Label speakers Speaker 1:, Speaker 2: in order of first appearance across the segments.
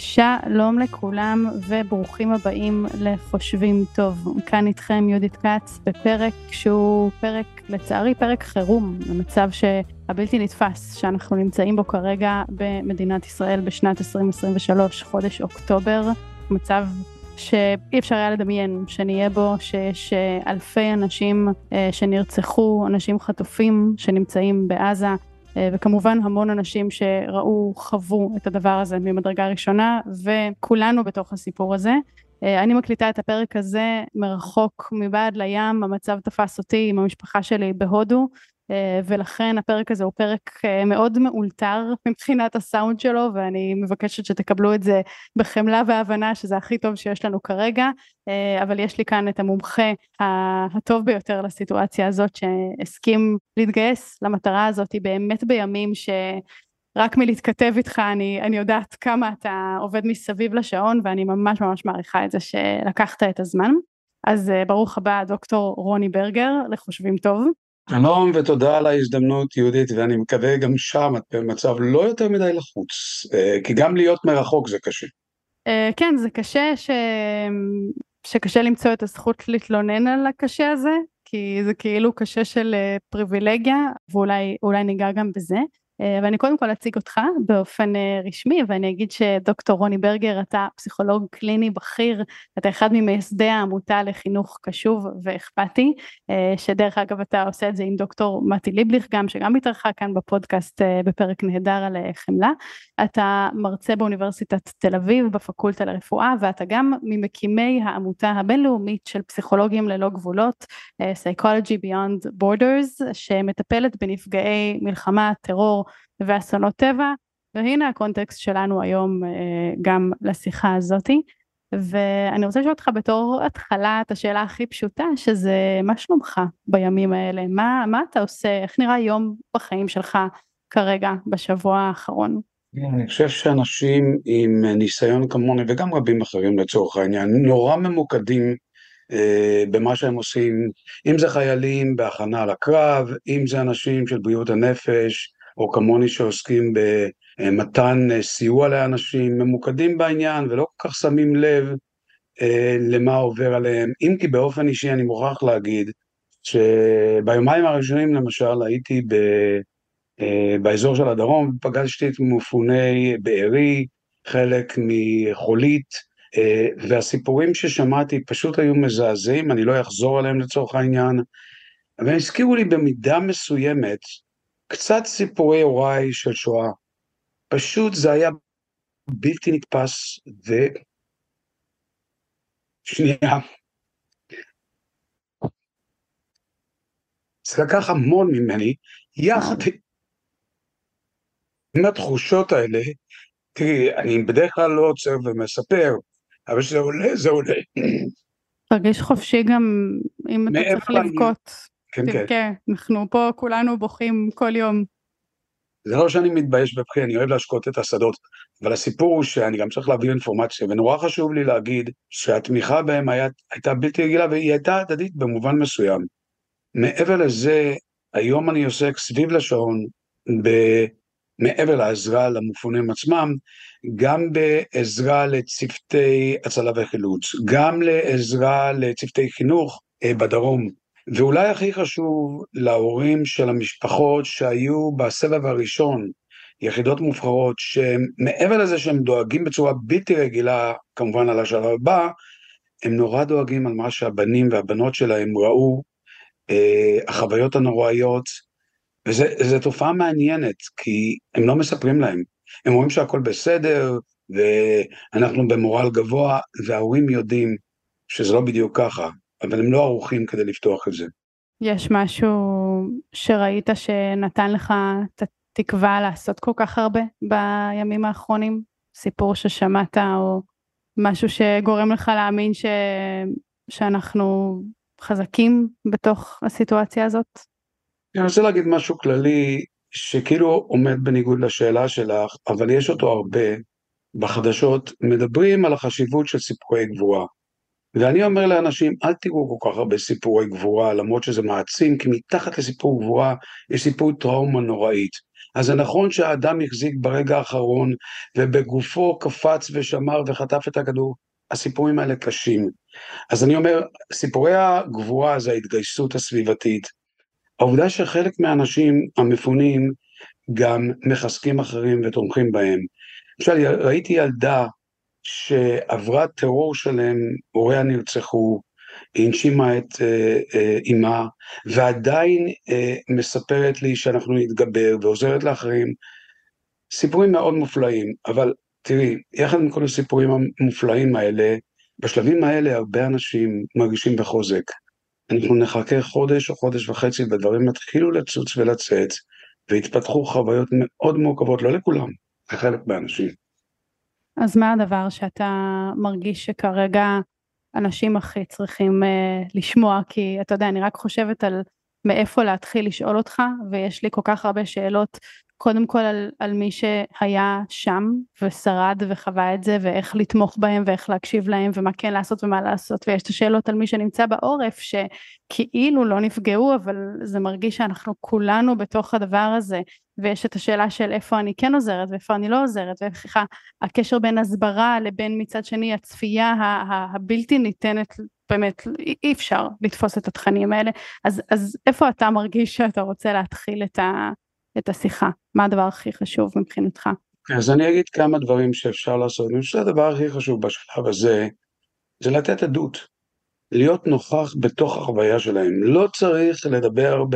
Speaker 1: שלום לכולם וברוכים הבאים לחושבים טוב. כאן איתכם יהודית כץ בפרק שהוא פרק, לצערי פרק חירום, למצב שהבלתי נתפס שאנחנו נמצאים בו כרגע במדינת ישראל בשנת 2023, חודש אוקטובר, מצב שאי אפשר היה לדמיין שנהיה בו, שיש אלפי אנשים שנרצחו, אנשים חטופים שנמצאים בעזה, וכמובן המון אנשים שראו, חוו את הדבר הזה ממדרגה ראשונה, וכולנו בתוך הסיפור הזה. אני מקליטה את הפרק הזה מרחוק מבעד לים, המצב תפס אותי עם המשפחה שלי בהודו, ולכן הפרק הזה הוא פרק מאוד מאולתר מבחינת הסאונד שלו, ואני מבקשת שתקבלו את זה בחמלה והבנה שזה הכי טוב שיש לנו כרגע, אבל יש לי כאן את המומחה הטוב ביותר לסיטואציה הזאת, שהסכים להתגייס למטרה הזאת באמת בימים שרק מלהתכתב איתך אני יודעת כמה אתה עובד מסביב לשעון, ואני ממש ממש מעריכה את זה שלקחת את הזמן. אז ברוך הבא דוקטור רוני ברגר לחושבים טוב.
Speaker 2: שלום ותודה על ההזדמנות יהודית, ואני מקווה גם שם את במצב לא יותר מדי לחוץ, כי גם להיות מרחוק זה קשה.
Speaker 1: כן, זה קשה שקשה למצוא את הזכות להתלונן על הקשה הזה, כי זה כאילו קשה של פריבילגיה, ואולי ניגע גם בזה. ואני קודם כל אציג אותך באופן רשמי, ואני אגיד שדוקטור רוני ברגר, אתה פסיכולוג קליני בכיר, אתה אחד ממייסדי העמותה לחינוך קשוב ואכפתי, שדרך אגב אתה עושה את זה עם דוקטור מתי ליבליך, שגם התארחה כאן בפודקאסט בפרק נהדר על חמלה. אתה מרצה באוניברסיטת תל אביב בפקולטה לרפואה, ואתה גם ממקימי העמותה הבינלאומית של פסיכולוגים ללא גבולות, Psychology Beyond Borders, שמטפלת בנפגעי מלחמה, טרור ואסונות טבע, והנה הקונטקסט שלנו היום גם לשיחה הזאתי. ואני רוצה לשאול אותך בתור התחלה את השאלה הכי פשוטה, שזה מה שלומך בימים האלה? מה אתה עושה? איך נראה יום בחיים שלך כרגע בשבוע האחרון?
Speaker 2: אני חושב שאנשים עם ניסיון כמוני וגם רבים אחרים לצורך העניין נורא ממוקדים במה שהם עושים, אם זה חיילים בהכנה לקרב, אם זה אנשים של בריאות הנפש או כמוני שעוסקים במתן סיוע לאנשים, ממוקדים בעניין ולא כל כך שמים לב למה עובר עליהם. אם כי באופן אישי אני מוכרח להגיד שביומיים הראשונים למשל הייתי באזור של הדרום, פגשתי את מפוני בארי, חלק מחולית, והסיפורים ששמעתי פשוט היו מזעזעים, אני לא אחזור עליהם לצורך העניין, אבל הזכירו לי במידה מסוימת קצת סיפורי הוריי של שואה. פשוט זה היה בלתי נתפס, שנייה. זה לקח המון ממני, יחד עם התחושות האלה. תראי, אני בדרך כלל לא עוצר ומספר, אבל שזה עולה, זה עולה.
Speaker 1: תרגיש חופשי גם אם אתה צריך לבכות.
Speaker 2: כן,
Speaker 1: תבכה,
Speaker 2: כן.
Speaker 1: אנחנו פה כולנו בוכים כל יום.
Speaker 2: זה לא שאני מתבייש בבכי, אני אוהב להשקות את השדות, אבל הסיפור הוא שאני גם צריך להביא אינפורמציה, ונורא חשוב לי להגיד שהתמיכה בהם הייתה בלתי רגילה, והיא הייתה הדדית במובן מסוים. מעבר לזה, היום אני עוסק סביב לשעון, מעבר לעזרה למפונים עצמם, גם בעזרה לצוותי הצלה וחילוץ, גם לעזרה לצוותי חינוך בדרום, ואולי הכי חשוב להורים של המשפחות שהיו בסבב הראשון, יחידות מובחרות, שמעבר לזה שהם דואגים בצורה בלתי רגילה, כמובן על השלב הבא, הם נורא דואגים על מה שהבנים והבנות שלהם ראו, החוויות הנוראיות, וזו תופעה מעניינת, כי הם לא מספרים להם. הם רואים שהכל בסדר, ואנחנו במורל גבוה, וההורים יודעים שזה לא בדיוק ככה, אבל הם לא ערוכים כדי לפתוח את זה.
Speaker 1: יש משהו שראית שנתן לך את התקווה לעשות כל כך הרבה בימים האחרונים? סיפור ששמעת או משהו שגורם לך להאמין שאנחנו חזקים בתוך הסיטואציה הזאת?
Speaker 2: אני רוצה להגיד משהו כללי שכאילו עומד בניגוד לשאלה שלך, אבל יש אותו הרבה בחדשות, מדברים על החשיבות של סיפורי גבורה. ואני אומר לאנשים, אל תראו כל כך הרבה סיפורי גבורה, למרות שזה מעצים, כי מתחת לסיפור גבורה יש סיפור טראומה נוראית. אז זה נכון שהאדם החזיק ברגע האחרון, ובגופו קפץ ושמר וחטף את הכדור. הסיפורים האלה קשים. אז אני אומר, סיפורי הגבורה זה ההתגייסות הסביבתית. העובדה שחלק מהאנשים המפונים גם מחזקים אחרים ותומכים בהם. למשל, ראיתי ילדה שעברה טרור שלם, הוריה נרצחו, היא הנשימה את אימה, ועדיין מספרת לי שאנחנו נתגבר ועוזרת לאחרים. סיפורים מאוד מופלאים, אבל תראי, יחד עם כל הסיפורים המופלאים האלה, בשלבים האלה הרבה אנשים מרגישים בחוזק. אנחנו נחכה חודש או חודש וחצי, ודברים מתחילו לצוץ ולצץ, והתפתחו חוויות מאוד מורכבות, לא לכולם, לחלק מהאנשים.
Speaker 1: אז מה הדבר שאתה מרגיש שכרגע אנשים הכי צריכים לשמוע? כי אתה יודע, אני רק חושבת על מאיפה להתחיל לשאול אותך, ויש לי כל כך הרבה שאלות, קודם כל על מי שהיה שם ושרד וחווה את זה, ואיך לתמוך בהם ואיך להקשיב להם, ומה כן לעשות ומה לעשות, ויש את השאלות על מי שנמצא בעורף, שכאילו לא נפגעו, אבל זה מרגיש שאנחנו כולנו בתוך הדבר הזה, ויש את השאלה של איפה אני כן עוזרת ואיפה אני לא עוזרת, ואיך הקשר בין הסברה לבין מצד שני הצפייה הבלתי ניתנת, באמת אי אפשר לתפוס את התכנים האלה. אז איפה אתה מרגיש שאתה רוצה להתחיל את השיחה? מה הדבר הכי חשוב מבחינתך?
Speaker 2: אז אני אגיד כמה דברים שאפשר לעשות. אני חושב שהדבר הכי חשוב בשלב הזה, זה לתת עדות, להיות נוכח בתוך החוויה שלהם. לא צריך לדבר הרבה,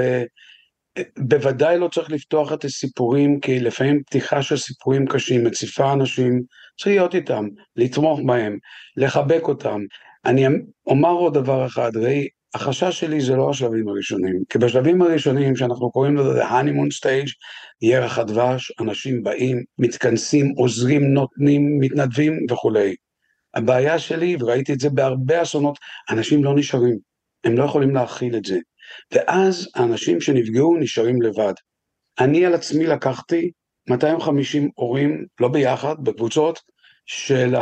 Speaker 2: בוודאי לא צריך לפתוח את הסיפורים, כי לפעמים פתיחה של סיפורים קשים, מציפה אנשים, צריך להיות איתם, לתמוך בהם, לחבק אותם. אני אומר עוד דבר אחד, ראי, החשש שלי זה לא השלבים הראשונים, כי בשלבים הראשונים שאנחנו קוראים לזה the honeymoon stage, ירח הדבש, אנשים באים, מתכנסים, עוזרים, נותנים, מתנדבים וכולי. הבעיה שלי, וראיתי את זה בהרבה אסונות, אנשים לא נשארים, הם לא יכולים להכיל את זה. ואז האנשים שנפגעו נשארים לבד. אני על עצמי לקחתי 250 הורים, לא ביחד, בקבוצות, של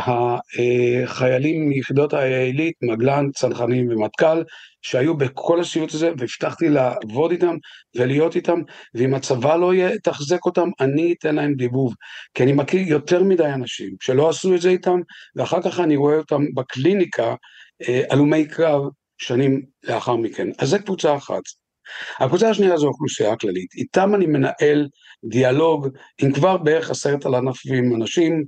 Speaker 2: החיילים מיחידות העילית, מגלן, צנחנים ומטכ"ל, שהיו בכל הסיוט הזה, והבטחתי לעבוד איתם ולהיות איתם, ואם הצבא לא יתחזק אותם, אני אתן להם דיבוב, כי אני מכיר יותר מדי אנשים שלא עשו את זה איתם, ואחר כך אני רואה אותם בקליניקה, הלומי קרב, שנים לאחר מכן. אז זה קבוצה אחת. הקבוצה השנייה זו אוכלוסייה הכללית. איתם אני מנהל דיאלוג עם כבר בערך 10,000 אנשים,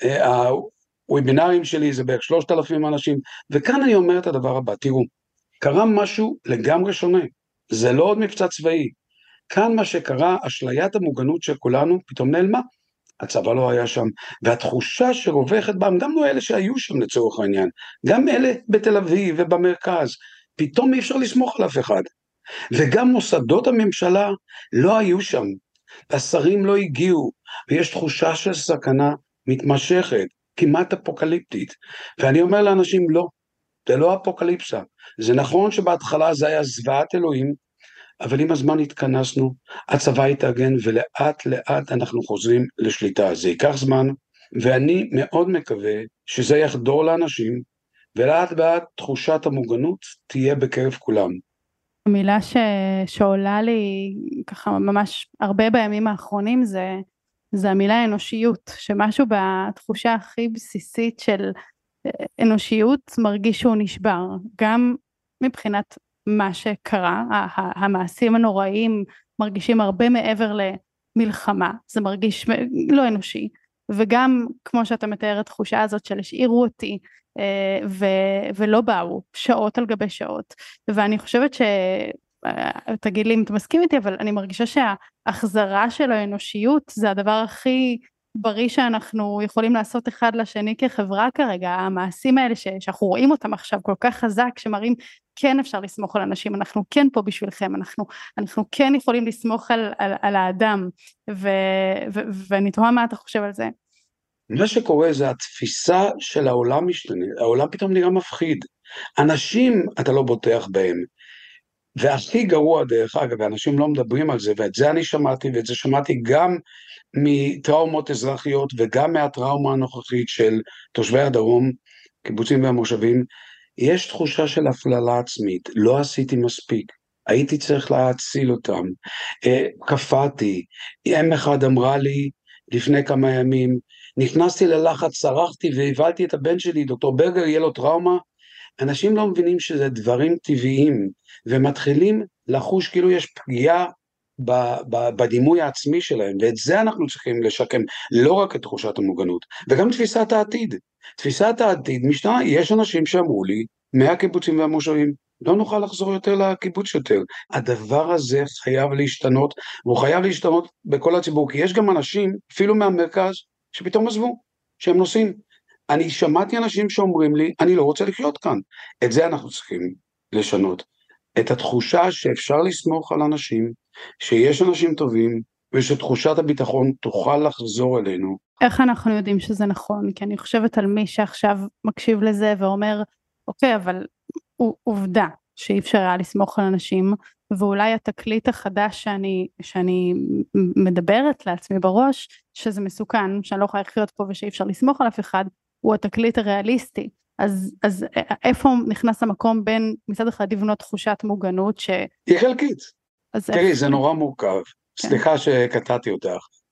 Speaker 2: הוובינרים שלי זה בערך 3,000 אנשים, וכאן אני אומר את הדבר הבא, תראו, קרה משהו לגמרי שונה, זה לא עוד מבצע צבאי, כאן מה שקרה, אשליית המוגנות של כולנו פתאום נעלמה, הצבא לא היה שם, והתחושה שרובכת בהם, גם לא אלה שהיו שם לצורך העניין, גם אלה בתל אביב ובמרכז, פתאום אי אפשר לסמוך על אף אחד, וגם מוסדות הממשלה לא היו שם, השרים לא הגיעו, ויש תחושה של סכנה מתמשכת, כמעט אפוקליפטית, ואני אומר לאנשים לא, זה לא אפוקליפסה, זה נכון שבהתחלה זה היה זוועת אלוהים, אבל עם הזמן התכנסנו, הצבא התארגן, ולאט לאט אנחנו חוזרים לשליטה. זה ייקח זמן, ואני מאוד מקווה שזה יחדור לאנשים, ולאט לאט תחושת המוגנות תהיה בקרב כולם.
Speaker 1: המילה שעולה לי ככה ממש הרבה בימים האחרונים זה המילה אנושיות, שמשהו בתחושה הכי בסיסית של אנושיות מרגיש שהוא נשבר, גם מבחינת מה שקרה, המעשים הנוראיים מרגישים הרבה מעבר למלחמה, זה מרגיש לא אנושי, וגם כמו שאתה מתאר את התחושה הזאת של השאירו אותי, ולא באו שעות על גבי שעות, ואני חושבת תגיד לי אם אתה מסכים איתי, אבל אני מרגישה שההחזרה של האנושיות זה הדבר הכי בריא שאנחנו יכולים לעשות אחד לשני כחברה כרגע, המעשים האלה שאנחנו רואים אותם עכשיו כל כך חזק, שמראים כן אפשר לסמוך על אנשים, אנחנו כן פה בשבילכם, אנחנו כן יכולים לסמוך על האדם, ואני תוהה מה אתה חושב על זה.
Speaker 2: מה שקורה זה התפיסה של העולם משתנה, העולם פתאום נראה מפחיד, אנשים אתה לא בוטח בהם, והכי גרוע דרך אגב, ואנשים לא מדברים על זה, ואת זה אני שמעתי, ואת זה שמעתי גם מטראומות אזרחיות, וגם מהטראומה הנוכחית של תושבי הדרום, קיבוצים והמושבים, יש תחושה של הפללה עצמית, לא עשיתי מספיק, הייתי צריך להציל אותם, קפאתי, אם אחד אמרה לי לפני כמה ימים, נכנסתי ללחץ, צרחתי והבלתי את הבן שלי, דוקטור ברגר יהיה לו טראומה, אנשים לא מבינים שזה דברים טבעיים, ומתחילים לחוש כאילו יש פגיעה בדימוי העצמי שלהם, ואת זה אנחנו צריכים לשקם, לא רק את תחושת המוגנות, וגם תפיסת העתיד. תפיסת העתיד משתנה, יש אנשים שאמרו לי, מהקיבוצים והמושבים, לא נוכל לחזור יותר לקיבוץ יותר. הדבר הזה חייב להשתנות, והוא חייב להשתנות בכל הציבור, כי יש גם אנשים, אפילו מהמרכז, שפתאום עזבו, שהם נוסעים. אני שמעתי אנשים שאומרים לי, אני לא רוצה לחיות כאן. את זה אנחנו צריכים לשנות. את התחושה שאפשר לסמוך על אנשים, שיש אנשים טובים, ושתחושת הביטחון תוכל לחזור אלינו.
Speaker 1: איך אנחנו יודעים שזה נכון? כי אני חושבת על מי שעכשיו מקשיב לזה ואומר, אוקיי, אבל עובדה שאי אפשר היה לסמוך על אנשים, ואולי התקליט החדש שאני מדברת לעצמי בראש, שזה מסוכן, שאני לא יכולה לחיות פה ושאי אפשר לסמוך על אף אחד, הוא התקליט הריאליסטי. אז איפה נכנס המקום בין מצד אחד לבנות תחושת מוגנות
Speaker 2: היא חלקית. תראי, זה נורא מורכב. סליחה שקטעתי אותך.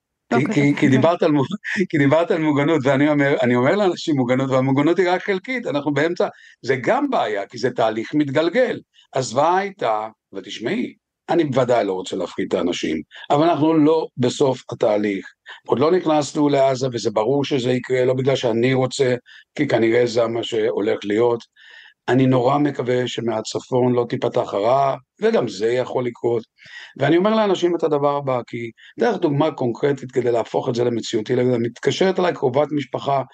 Speaker 2: כי דיברת על מוגנות, ואני אומר לאנשים מוגנות, והמוגנות היא רק חלקית, אנחנו באמצע, זה גם בעיה, כי זה תהליך מתגלגל. הזוועה הייתה, ותשמעי, אני בוודאי לא רוצה להפחיד את האנשים, אבל אנחנו לא בסוף התהליך. עוד לא נכנסנו לעזה, וזה ברור שזה יקרה, לא בגלל שאני רוצה, כי כנראה זה מה שהולך להיות. אני נורא מקווה שמהצפון לא תיפתח הרע, וגם זה יכול לקרות. ואני אומר לאנשים את הדבר הבא, כי דרך דוגמה קונקרטית כדי להפוך את זה למציאותי, מתקשרת אליי קרובת משפחה,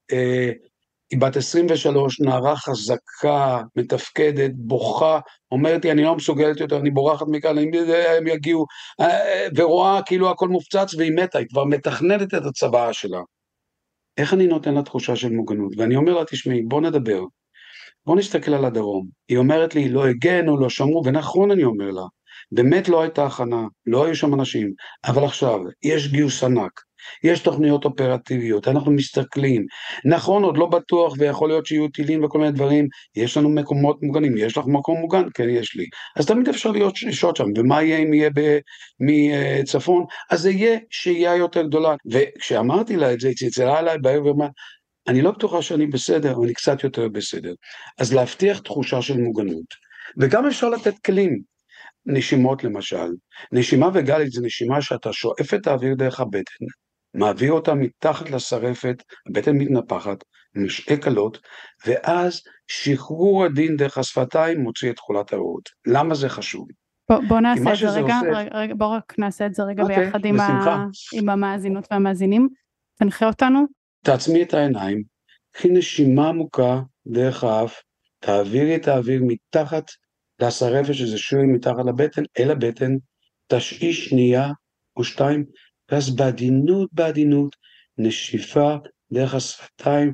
Speaker 2: היא בת 23, נערה חזקה, מתפקדת, בוכה, אומרת לי, אני לא מסוגלת יותר, אני בורחת מכאן, הם יגיעו, ורואה כאילו הכל מופצץ, והיא מתה, היא כבר מתכננת את הצבא שלה. איך אני נותן לה תחושה של מוגנות? ואני אומר לה, תשמעי, בוא נדבר. בוא נסתכל על הדרום. היא אומרת לי, לא הגנו, לא שמרו, ונכון אני אומר לה, באמת לא הייתה הכנה, לא היו שם אנשים, אבל עכשיו, יש גיוס ענק, יש תוכניות אופרטיביות, אנחנו מסתכלים, נכון, עוד לא בטוח, ויכול להיות שיהיו טילים וכל מיני דברים, יש לנו מקומות מוגנים, יש לך מקום מוגן? כן, יש לי. אז תמיד אפשר לשהות שם, ומה יהיה אם יהיה מצפון? אז זה יהיה שהייה יותר גדולה. וכשאמרתי לה את זה, היא צלצלה עליי בערב ואמרה, אני לא בטוחה שאני בסדר, אבל אני קצת יותר בסדר. אז להבטיח תחושה של מוגנות. וגם אפשר לתת כלים. נשימות למשל. נשימה וגלית זה נשימה שאתה שואף את האוויר דרך הבטן, מעביר אותה מתחת לשרפת, הבטן מתנפחת, משעה קלות, ואז שחרור הדין דרך השפתיים מוציא את תחולת הריאות. למה זה חשוב?
Speaker 1: בוא נעשה את זה רגע, בוא רק נעשה את זה רגע ביחד עם המאזינות והמאזינים. תנחה אותנו.
Speaker 2: תעצמי את העיניים, קחי נשימה עמוקה דרך האף, תעבירי את האוויר מתחת לשרפת שזה שוי מתחת לבטן, אל הבטן, תשעי שנייה או שתיים, ואז בעדינות, נשיפה דרך השפתיים,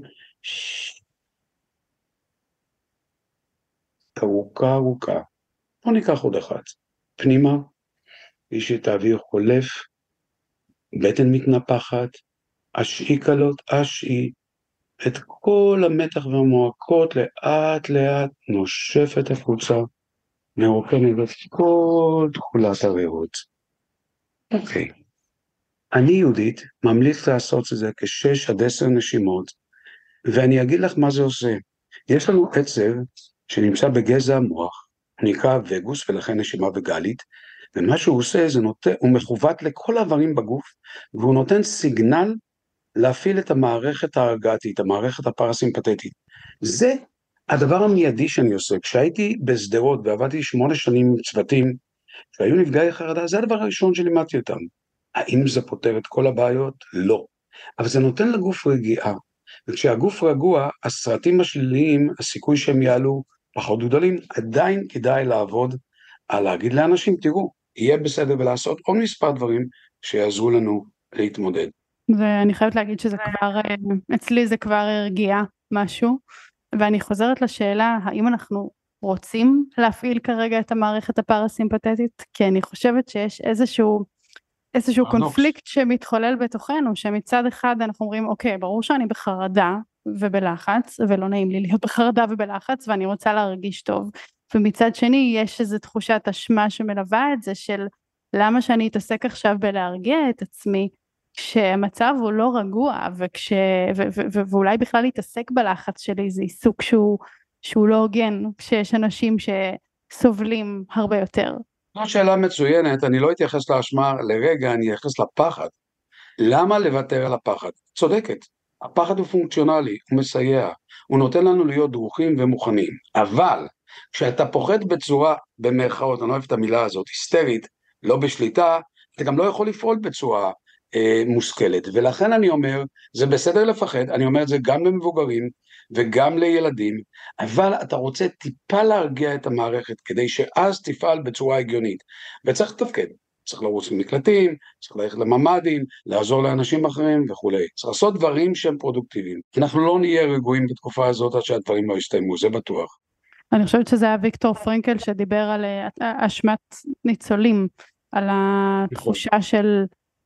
Speaker 2: ארוכה. בוא ניקח עוד אחד, פנימה, יש את האוויר חולף, בטן מתנפחת, השעי קלות, השעי, את כל המתח והמועקות לאט נושפת החוצה, מרוקנת את כל תכולת הריאות. אוקיי. אני יהודית ממליץ לעשות את זה כ6 עד 10 נשימות, ואני אגיד לך מה זה עושה. יש לנו עצב שנמצא בגזע המוח, נקרא וגוס ולכן נשימה וגלית, ומה שהוא עושה זה הוא מכוות לכל האיברים בגוף, והוא נותן סיגנל להפעיל את המערכת ההרגעתית, המערכת הפרסימפטית. זה הדבר המיידי שאני עושה. כשהייתי בסדרות ועבדתי 8 שנים עם צוותים, שהיו נפגעי חרדה, זה הדבר הראשון שלימדתי אותם. האם זה פותר את כל הבעיות? לא. אבל זה נותן לגוף רגיעה. וכשהגוף רגוע, הסרטים השליליים, הסיכוי שהם יעלו פחות גדולים, עדיין כדאי לעבוד על להגיד לאנשים, תראו, יהיה בסדר ולעשות עוד מספר דברים שיעזרו לנו להתמודד.
Speaker 1: ואני חייבת להגיד שזה כבר, אצלי זה כבר הרגיע משהו, ואני חוזרת לשאלה, האם אנחנו רוצים להפעיל כרגע את המערכת הפרסימפטית? כי אני חושבת שיש איזשהו קונפליקט שמתחולל בתוכנו, שמצד אחד אנחנו אומרים, אוקיי, ברור שאני בחרדה ובלחץ, ולא נעים לי להיות בחרדה ובלחץ, ואני רוצה להרגיש טוב, ומצד שני יש איזו תחושת אשמה שמלווה את זה של למה שאני אתעסק עכשיו בלהרגיע את עצמי, כשהמצב הוא לא רגוע, ואולי בכלל להתעסק בלחץ שלי, זה עיסוק שהוא לא הוגן, כשיש אנשים שסובלים הרבה יותר.
Speaker 2: זו שאלה מצוינת, אני לא אתייחס לאשמה לרגע, אני אתייחס לפחד. למה לוותר על הפחד? צודקת, הפחד הוא פונקציונלי, הוא מסייע, הוא נותן לנו להיות דרוכים ומוכנים, אבל כשאתה פוחד בצורה, במרכאות, אני לא אוהב את המילה הזאת, היסטרית, לא בשליטה, אתה גם לא יכול לפעול בצורה מושכלת, ולכן אני אומר, זה בסדר לפחד, אני אומר את זה גם למבוגרים וגם לילדים, אבל אתה רוצה טיפה להרגיע את המערכת, כדי שאז תפעל בצורה הגיונית, וצריך לתפקד. צריך לרוץ למקלטים, צריך ללכת לממ"דים, לעזור לאנשים אחרים וכולי. צריך לעשות דברים שהם פרודוקטיביים. אנחנו לא נהיה רגועים בתקופה הזאת עד שהדברים לא יסתיימו, זה בטוח.
Speaker 1: אני חושבת שזה היה ויקטור פרנקל שדיבר על אשמת ניצולים, על התחושה של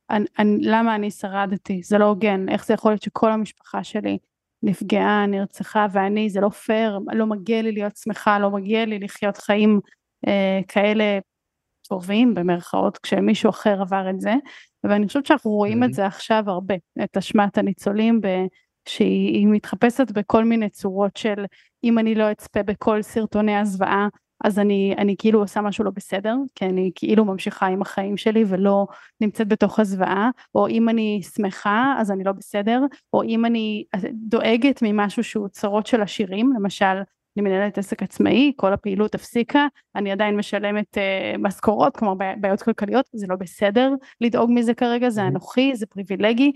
Speaker 1: למה אני שרדתי, זה לא הוגן, איך זה יכול להיות שכל המשפחה שלי נפגעה, נרצחה, ואני, זה לא פייר, לא מגיע לי להיות שמחה, לא מגיע לי לחיות חיים כאלה טובים במרכאות, כשמישהו אחר עבר את זה, ואני חושבת שאנחנו רואים את זה עכשיו הרבה, את אשמת הניצולים, שהיא מתחפשת בכל מיני צורות של, אם אני לא אצפה בכל סרטוני הזוועה, אז אני כאילו עושה משהו לא בסדר, כי אני כאילו ממשיכה עם החיים שלי, ולא נמצאת בתוך הזוועה, או אם אני שמחה, אז אני לא בסדר, או אם אני דואגת ממשהו שהוא צרות של עשירים, למשל, אני מנהלת עסק עצמאי, כל הפעילות הפסיקה, אני עדיין משלמת משכורות, כלומר בעיות כלכליות, זה לא בסדר לדאוג מזה כרגע, זה אנוכי, זה פריבילגי,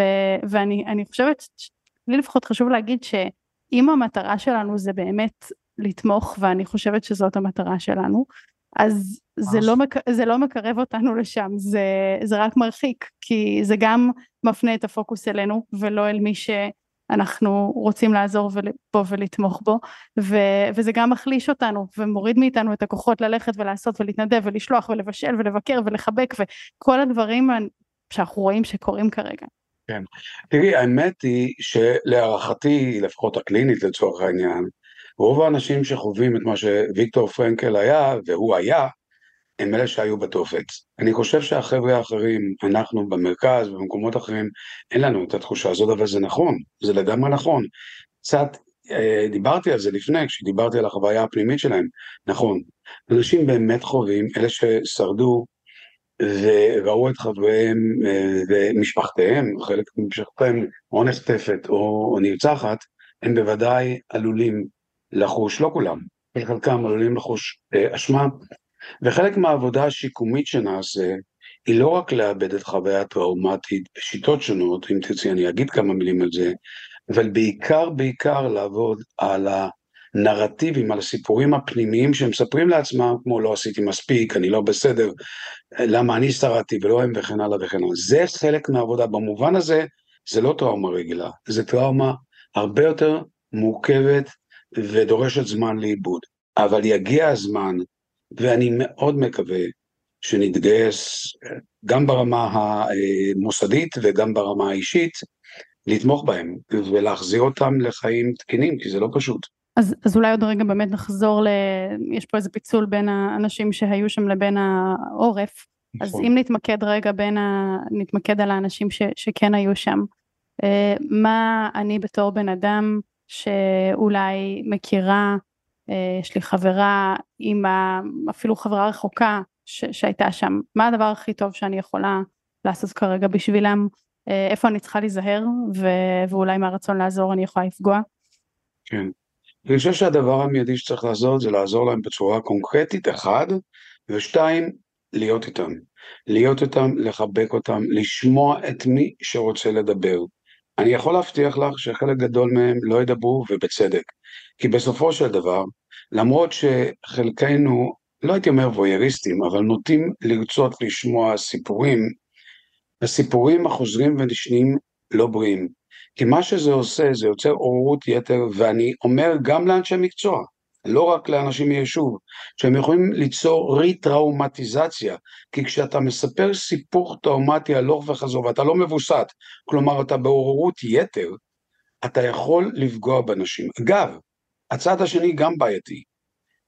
Speaker 1: ואני חושבת, לי לפחות חשוב להגיד שאם המטרה שלנו זה באמת לתמוך, ואני חושבת שזאת המטרה שלנו, אז זה לא מקרב אותנו לשם, זה רק מרחיק, כי זה גם מפנה את הפוקוס אלינו, ולא אל מי אנחנו רוצים לעזור בו ולתמוך בו, וזה גם מחליש אותנו, ומוריד מאיתנו את הכוחות ללכת ולעשות ולהתנדב ולשלוח ולבשל ולבקר ולחבק, וכל הדברים שאנחנו רואים שקורים כרגע.
Speaker 2: כן. תראי, האמת היא שלהערכתי, לפחות הקלינית לצורך העניין, רוב האנשים שחווים את מה שוויקטור פרנקל היה, והוא היה, הם אלה שהיו בתופץ. אני חושב שהחבר'ה האחרים, אנחנו במרכז ובמקומות אחרים, אין לנו את התחושה הזאת, אבל זה נכון, זה לגמרי נכון. קצת דיברתי על זה לפני, כשדיברתי על החוויה הפנימית שלהם, נכון. אנשים באמת חווים, אלה ששרדו וראו את חבריהם ומשפחתיהם, חלק ממשפחתיהם או נחטפת או נרצחת, הם בוודאי עלולים לחוש, לא כולם, חלקם עלולים לחוש אשמה, וחלק מהעבודה השיקומית שנעשה, היא לא רק לאבד את חוויה טראומטית בשיטות שונות, אם תרצי אני אגיד כמה מילים על זה, אבל בעיקר לעבוד על הנרטיבים, על הסיפורים הפנימיים שהם מספרים לעצמם, כמו לא עשיתי מספיק, אני לא בסדר, למה אני שרדתי ולא הם וכן הלאה וכן הלאה. זה חלק מהעבודה, במובן הזה זה לא טראומה רגילה, זה טראומה הרבה יותר מורכבת ודורשת זמן לאיבוד, אבל יגיע הזמן, ואני מאוד מקווה שנתגייס גם ברמה המוסדית וגם ברמה האישית, לתמוך בהם ולהחזיר אותם לחיים תקינים, כי זה לא פשוט.
Speaker 1: אז אולי עוד רגע באמת נחזור יש פה איזה פיצול בין האנשים שהיו שם לבין העורף, אז אם נתמקד רגע נתמקד על האנשים שכן היו שם, מה אני בתור בן אדם שאולי מכירה, יש לי חברה אפילו חברה רחוקה שהייתה שם, מה הדבר הכי טוב שאני יכולה לעשות כרגע בשבילם, איפה אני צריכה להיזהר, ואולי מהרצון לעזור אני יכולה לפגוע?
Speaker 2: כן, אני חושב שהדבר המיידי שצריך לעזור זה לעזור להם בצורה קונקרטית, אחד, ושתיים, להיות איתם, לחבק אותם, לשמוע את מי שרוצה לדבר. אני יכול להבטיח לך שחלק גדול מהם לא ידברו, ובצדק, כי בסופו של דבר, למרות שחלקנו, לא הייתי אומר וויריסטים, אבל נוטים לרצות לשמוע סיפורים, הסיפורים החוזרים ונשנים לא בריאים, כי מה שזה עושה, זה יוצר עוררות יתר, ואני אומר גם לאנשי מקצוע, לא רק לאנשים מיישוב, שהם יכולים ליצור ריטראומטיזציה, כי כשאתה מספר סיפור טראומטי הלוך וחזור, ואתה לא מבוסת, כלומר אתה בעוררות יתר, אתה יכול לפגוע באנשים. אגב, הצד השני גם בעייתי,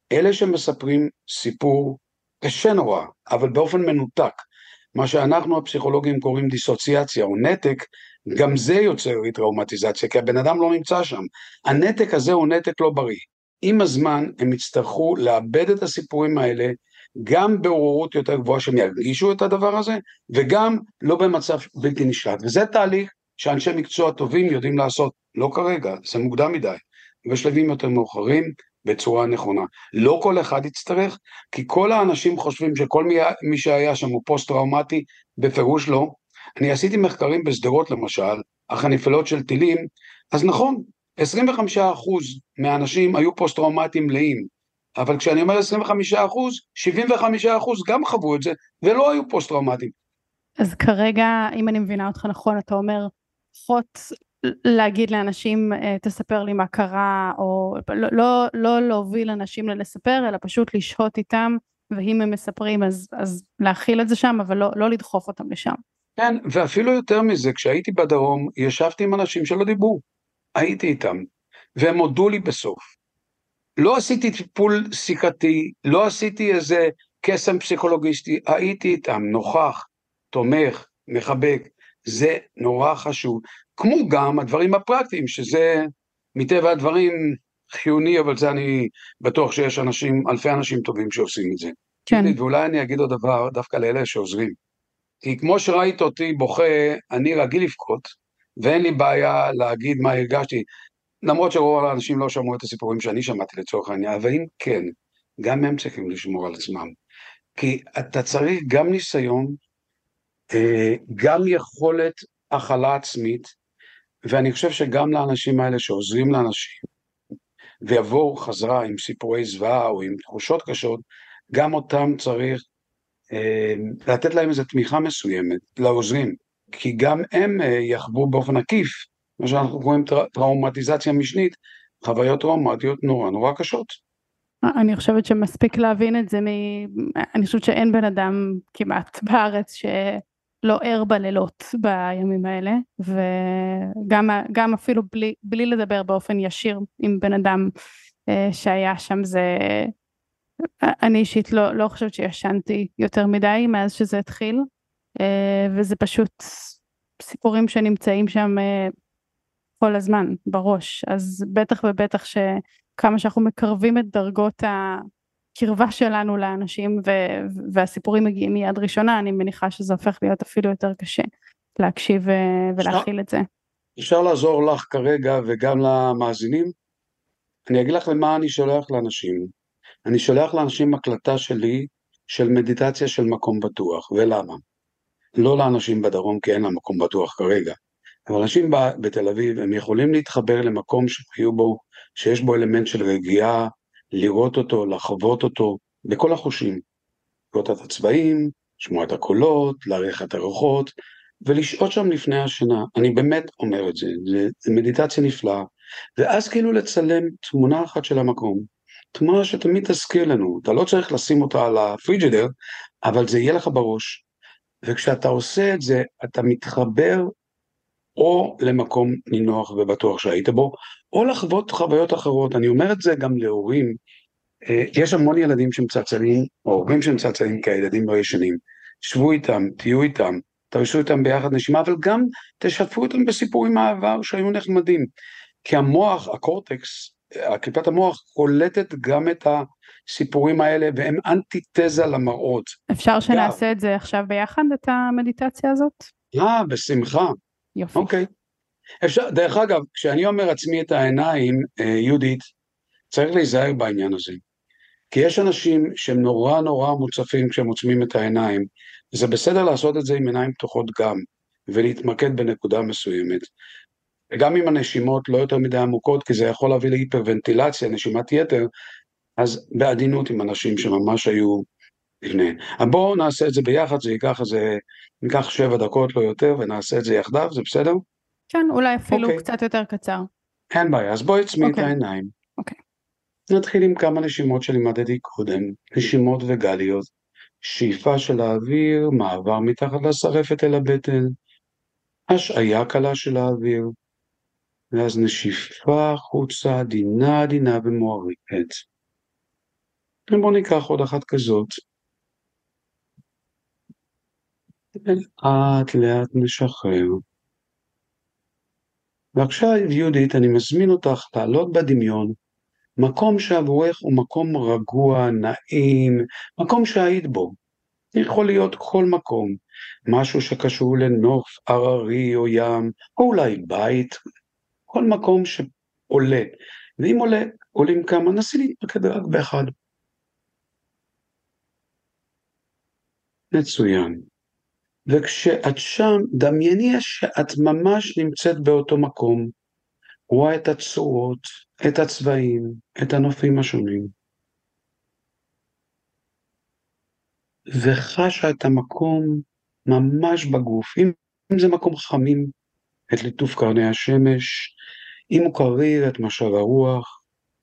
Speaker 2: אלה שמספרים סיפור קשה נורא, אבל באופן מנותק, מה שאנחנו הפסיכולוגים קוראים דיסוציאציה או נתק, גם זה יוצר טראומטיזציה, כי הבן אדם לא נמצא שם. הנתק הזה הוא נתק לא בריא. עם הזמן הם יצטרכו לאבד את הסיפורים האלה, גם בעוררות יותר גבוהה שהם ירגישו את הדבר הזה, וגם לא במצב בלתי נשלט. וזה תהליך שאנשי מקצוע טובים יודעים לעשות, לא כרגע, זה מוקדם מדי, בשלבים יותר מאוחרים, בצורה נכונה. לא כל אחד יצטרך, כי כל האנשים חושבים שכל מי שהיה שם הוא פוסט-טראומטי, בפירוש לא. אני עשיתי מחקרים בשדרות למשל, אך הנפילות של טילים, אז נכון, 25% מהאנשים היו פוסט-טראומטיים מלאים, אבל כשאני אומר 25%, 75% גם חוו את זה, ולא היו פוסט-טראומטיים.
Speaker 1: אז כרגע, אם אני מבינה אותך נכון, אתה אומר, פחות להגיד לאנשים, תספר לי מה קרה, או לא להוביל אנשים לספר, אלא פשוט לשהות איתם, ואם הם מספרים, אז להכיל את זה שם, אבל לא לדחוף אותם לשם.
Speaker 2: כן, ואפילו יותר מזה, כשהייתי בדרום, ישבתי עם אנשים שלא דיברו, הייתי איתם, והם הודו לי בסוף. לא עשיתי טיפול שיחתי, לא עשיתי איזה קסם פסיכולוגיסטי, הייתי איתם, נוכח, תומך, מחבק, זה נורא חשוב. כמו גם הדברים הפרקטיים, שזה מטבע הדברים חיוני, אבל זה אני בטוח שיש אנשים, אלפי אנשים טובים שעושים את זה.
Speaker 1: כן.
Speaker 2: ואולי אני אגיד עוד דבר דווקא לאלה שעוזרים. כי כמו שראית אותי בוכה, אני רגיל לבכות, ואין לי בעיה להגיד מה הרגשתי, למרות שרוב האנשים לא שמעו את הסיפורים שאני שמעתי לצורך העניין, אבל אם כן, גם הם צריכים לשמור על עצמם. כי אתה צריך גם ניסיון, גם יכולת הכלה עצמית, ואני חושב שגם לאנשים האלה שעוזרים לאנשים, ויבואו חזרה עם סיפורי זוועה או עם תחושות קשות, גם אותם צריך לתת להם איזו תמיכה מסוימת, לעוזרים, כי גם הם יחוו באופן עקיף, מה שאנחנו קוראים טראומטיזציה משנית, חוויות טראומטיות נורא נורא קשות.
Speaker 1: אני חושבת שמספיק להבין את זה, אני חושבת שאין בן אדם כמעט בארץ שלא ער בלילות בימים האלה, וגם אפילו בלי לדבר באופן ישיר עם בן אדם שהיה שם, אני אישית לא חושבת שישנתי יותר מדי מאז שזה התחיל, וזה פשוט סיפורים שנמצאים שם כל הזמן בראש, אז בטח ובטח שכמה שאנחנו מקרבים את דרגות הקרבה שלנו לאנשים, והסיפורים מגיעים מיד ראשונה, אני מניחה שזה הופך להיות אפילו יותר קשה להקשיב ולהכיל את זה.
Speaker 2: אפשר לעזור לך כרגע וגם למאזינים? אני אגיד לך למה אני שולח לאנשים. אני שולח לאנשים הקלטה שלי של מדיטציה של מקום בטוח, ולמה? לא לאנשים בדרום כי אין להם מקום בטוח כרגע, אבל אנשים בתל אביב הם יכולים להתחבר למקום שיהיו בו, שיש בו אלמנט של רגיעה, לראות אותו, לחוות אותו, בכל החושים, לראות את הצבעים, לשמוע את הקולות, להריח את הרוחות, ולשעות שם לפני השינה. אני באמת אומר את זה, זה מדיטציה נפלאה, ואז כאילו לצלם תמונה אחת של המקום, תמונה שתמיד תזכיר לנו, אתה לא צריך לשים אותה על הפריג'ידר, אבל זה יהיה לך בראש, וכשאתה עושה את זה, אתה מתחבר או למקום נינוח ובטוח שהיית בו, או לחוות חוויות אחרות. אני אומר את זה גם להורים, יש המון ילדים שמצלצלים, או הורים שמצלצלים כי הילדים לא ישנים, שבו איתם, תהיו איתם, תרשו איתם ביחד נשימה, אבל גם תשתפו אותם בסיפורים מהעבר שהיו נחמדים, כי המוח, הקורטקס, קליפת המוח קולטת גם את הסיפורים האלה, והם אנטיתזה למראות.
Speaker 1: אפשר שנעשה את זה עכשיו ביחד, את המדיטציה הזאת?
Speaker 2: בשמחה.
Speaker 1: יופי.
Speaker 2: אוקיי. אפשר, דרך אגב, כשאני אומר עצמי את העיניים, יהודית, צריך להיזהר בעניין הזה. כי יש אנשים שהם נורא נורא מוצפים כשהם עוצמים את העיניים, וזה בסדר לעשות את זה עם עיניים פתוחות גם, ולהתמקד בנקודה מסוימת. וגם עם הנשימות לא יותר מדי עמוקות, כי זה יכול להביא להיפרוונטילציה, נשימת יתר, אז בעדינות עם אנשים שממש היו לפני. אבל בואו נעשה את זה ביחד, זה ייקח 7 דקות לא יותר, ונעשה את זה יחדיו, זה בסדר?
Speaker 1: כן, אולי אפילו קצת יותר קצר.
Speaker 2: אין בעיה, אז בואי עצמי את העיניים.
Speaker 1: אוקיי.
Speaker 2: נתחיל עם כמה נשימות שלימדתי קודם, נשימות וגליות, שאיפה של האוויר, מעבר מתחת לשרפת אל הבטן, השעיה קלה של האוויר, ואז נשיפה החוצה, עדינה עדינה ומוארכת. בואו ניקח עוד אחת כזאת. לאט לאט נשחרר. ועכשיו יהודית, אני מזמין אותך לעלות בדמיון, מקום שעבורך הוא מקום רגוע, נעים, מקום שהיית בו. יכול להיות כל מקום, משהו שקשור לנוף, הררי או ים, או אולי בית, כל מקום שעולה. ואם עולים כמה, נסי להתמקד רק באחד. מצוין. וכשאת שם, דמייני שאת ממש נמצאת באותו מקום, רואה את הצורות, את הצבעים, את הנופים השונים, וחשה את המקום ממש בגוף. אם זה מקום חמים, את ליטוף קרני השמש, אם הוא קריר, את משב הרוח,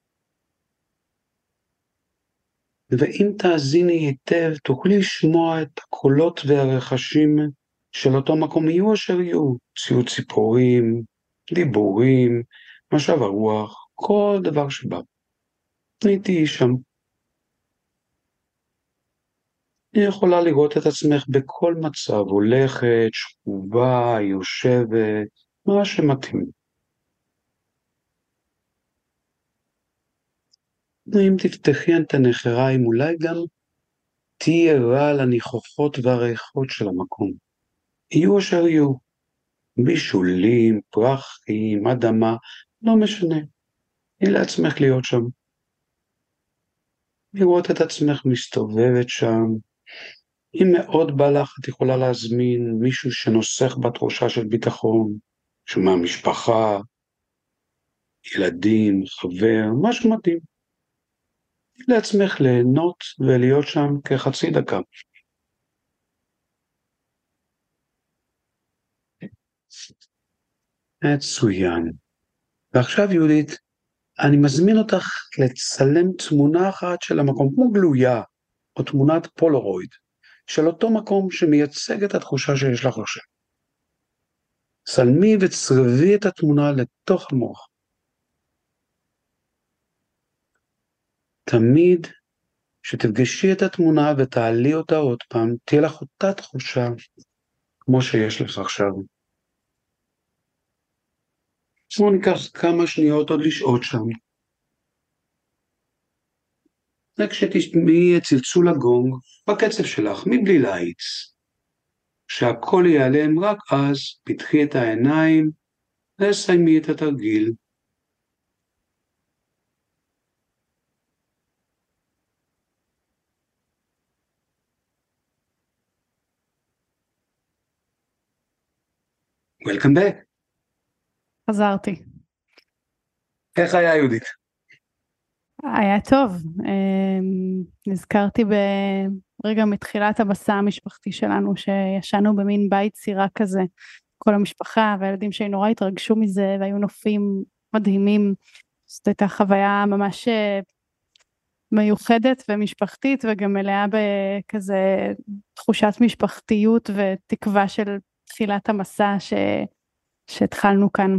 Speaker 2: ואם תאזיני היטב, תוכלי לשמוע את הקולות והרחשים של אותו מקום, יהיו אשר יהיו, ציוץ ציפורים, דיבורים, משב הרוח, כל דבר שבא. הייתי שם. היא יכולה לראות את עצמך בכל מצב, הולכת, שכובה, יושבת, מה שמתאים. אם תפתחי את הנחריים, אולי גם תהיה ערה לניחוחות והריחות של המקום. יהיו אשר יהיו, בישולים, פרחים, אדמה, לא משנה. היא לעצמך להיות שם. לראות את עצמך מסתובבת שם. אם מאוד בא לך, את יכולה להזמין מישהו שנוסח בתחושה של ביטחון, מהמשפחה, ילדים, חבר, משהו מתאים. לעצמך ליהנות ולהיות שם כחצי דקה. מצוין. ועכשיו יהודית, אני מזמין אותך לצלם תמונה אחת של המקום, כמו גלויה, או תמונת פולרויד, של אותו מקום שמייצג את התחושה שיש לך עכשיו. צלמי וצרבי את התמונה לתוך המוח. תמיד שתפגשי את התמונה ותעלי אותה עוד פעם, תהיה לך אותה תחושה כמו שיש לך עכשיו. בואו ניקח כמה שניות עוד לשעות שם. וכשתשמעי את צלצול הגונג בקצב שלך, מבלי להאיץ. שהכל ייעלם, רק אז פתחי את העיניים וסיימי את התרגיל. Welcome back.
Speaker 1: חזרתי.
Speaker 2: איך היה יהודית?
Speaker 1: היה טוב. נזכרתי ברגע מתחילת המסע המשפחתי שלנו, שישנו במין בית סירה כזה, כל המשפחה והילדים שהיו נורא התרגשו מזה, והיו נופים מדהימים. זאת הייתה חוויה ממש מיוחדת ומשפחתית, וגם מלאה בכזה תחושת משפחתיות ותקווה של תחילת המסע שהתחלנו כאן.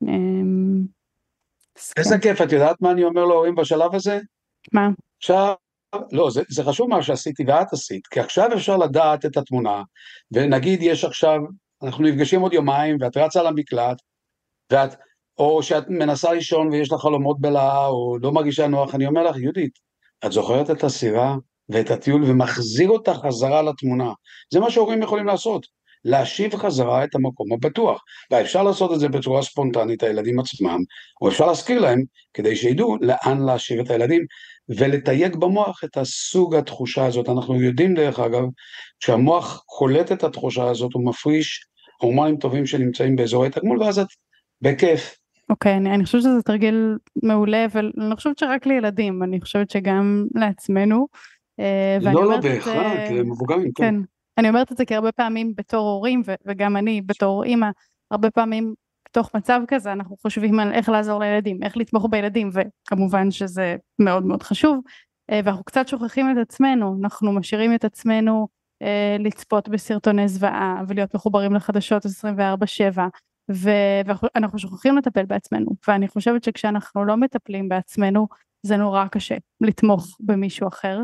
Speaker 2: איזה כיף, את יודעת מה אני אומר להורים בשלב הזה?
Speaker 1: מה?
Speaker 2: עכשיו, לא, זה חשוב מה שעשיתי ואת עשית, כי עכשיו אפשר לדעת את התמונה, ונגיד יש עכשיו, אנחנו נפגשים עוד יומיים, ואת רצה למקלט, או שאת מנסה לישון ויש לך חלומות בלעה, או לא מרגישה נוח, אני אומר לך, יהודית, את זוכרת את הסירה ואת הטיול, ומחזיר אותך חזרה לתמונה. זה מה שהורים יכולים לעשות, להשיב חזרה את המקום הבטוח, ואפשר לעשות את זה בצורה ספונטנית, הילדים עצמם, או אפשר להזכיר להם, כדי שידעו לאן להשיב את הילדים, ולתייג במוח את הסוג התחושה הזאת. אנחנו יודעים דרך אגב, כשהמוח קולט את התחושה הזאת, הוא מפריש הורמונים טובים שנמצאים באזורי תגמול, ואז את בכיף.
Speaker 1: אוקיי, אני חושבת שזה תרגיל מעולה, ואני לא חושבת שרק לילדים, אני חושבת שגם לעצמנו.
Speaker 2: לא בהכרח, למבוגרים, כן.
Speaker 1: אני אומרת את זה כי הרבה פעמים בתור הורים, וגם אני בתור אימא, הרבה פעמים בתוך מצב כזה, אנחנו חושבים על איך לעזור לילדים, איך לתמוך בילדים, וכמובן שזה מאוד מאוד חשוב, ואנחנו קצת שוכחים את עצמנו, אנחנו משאירים את עצמנו לצפות בסרטוני זוועה, ולהיות מחוברים לחדשות 24/7, ואנחנו שוכחים לטפל בעצמנו, ואני חושבת שכשאנחנו לא מטפלים בעצמנו, זה נורא קשה לתמוך במישהו אחר,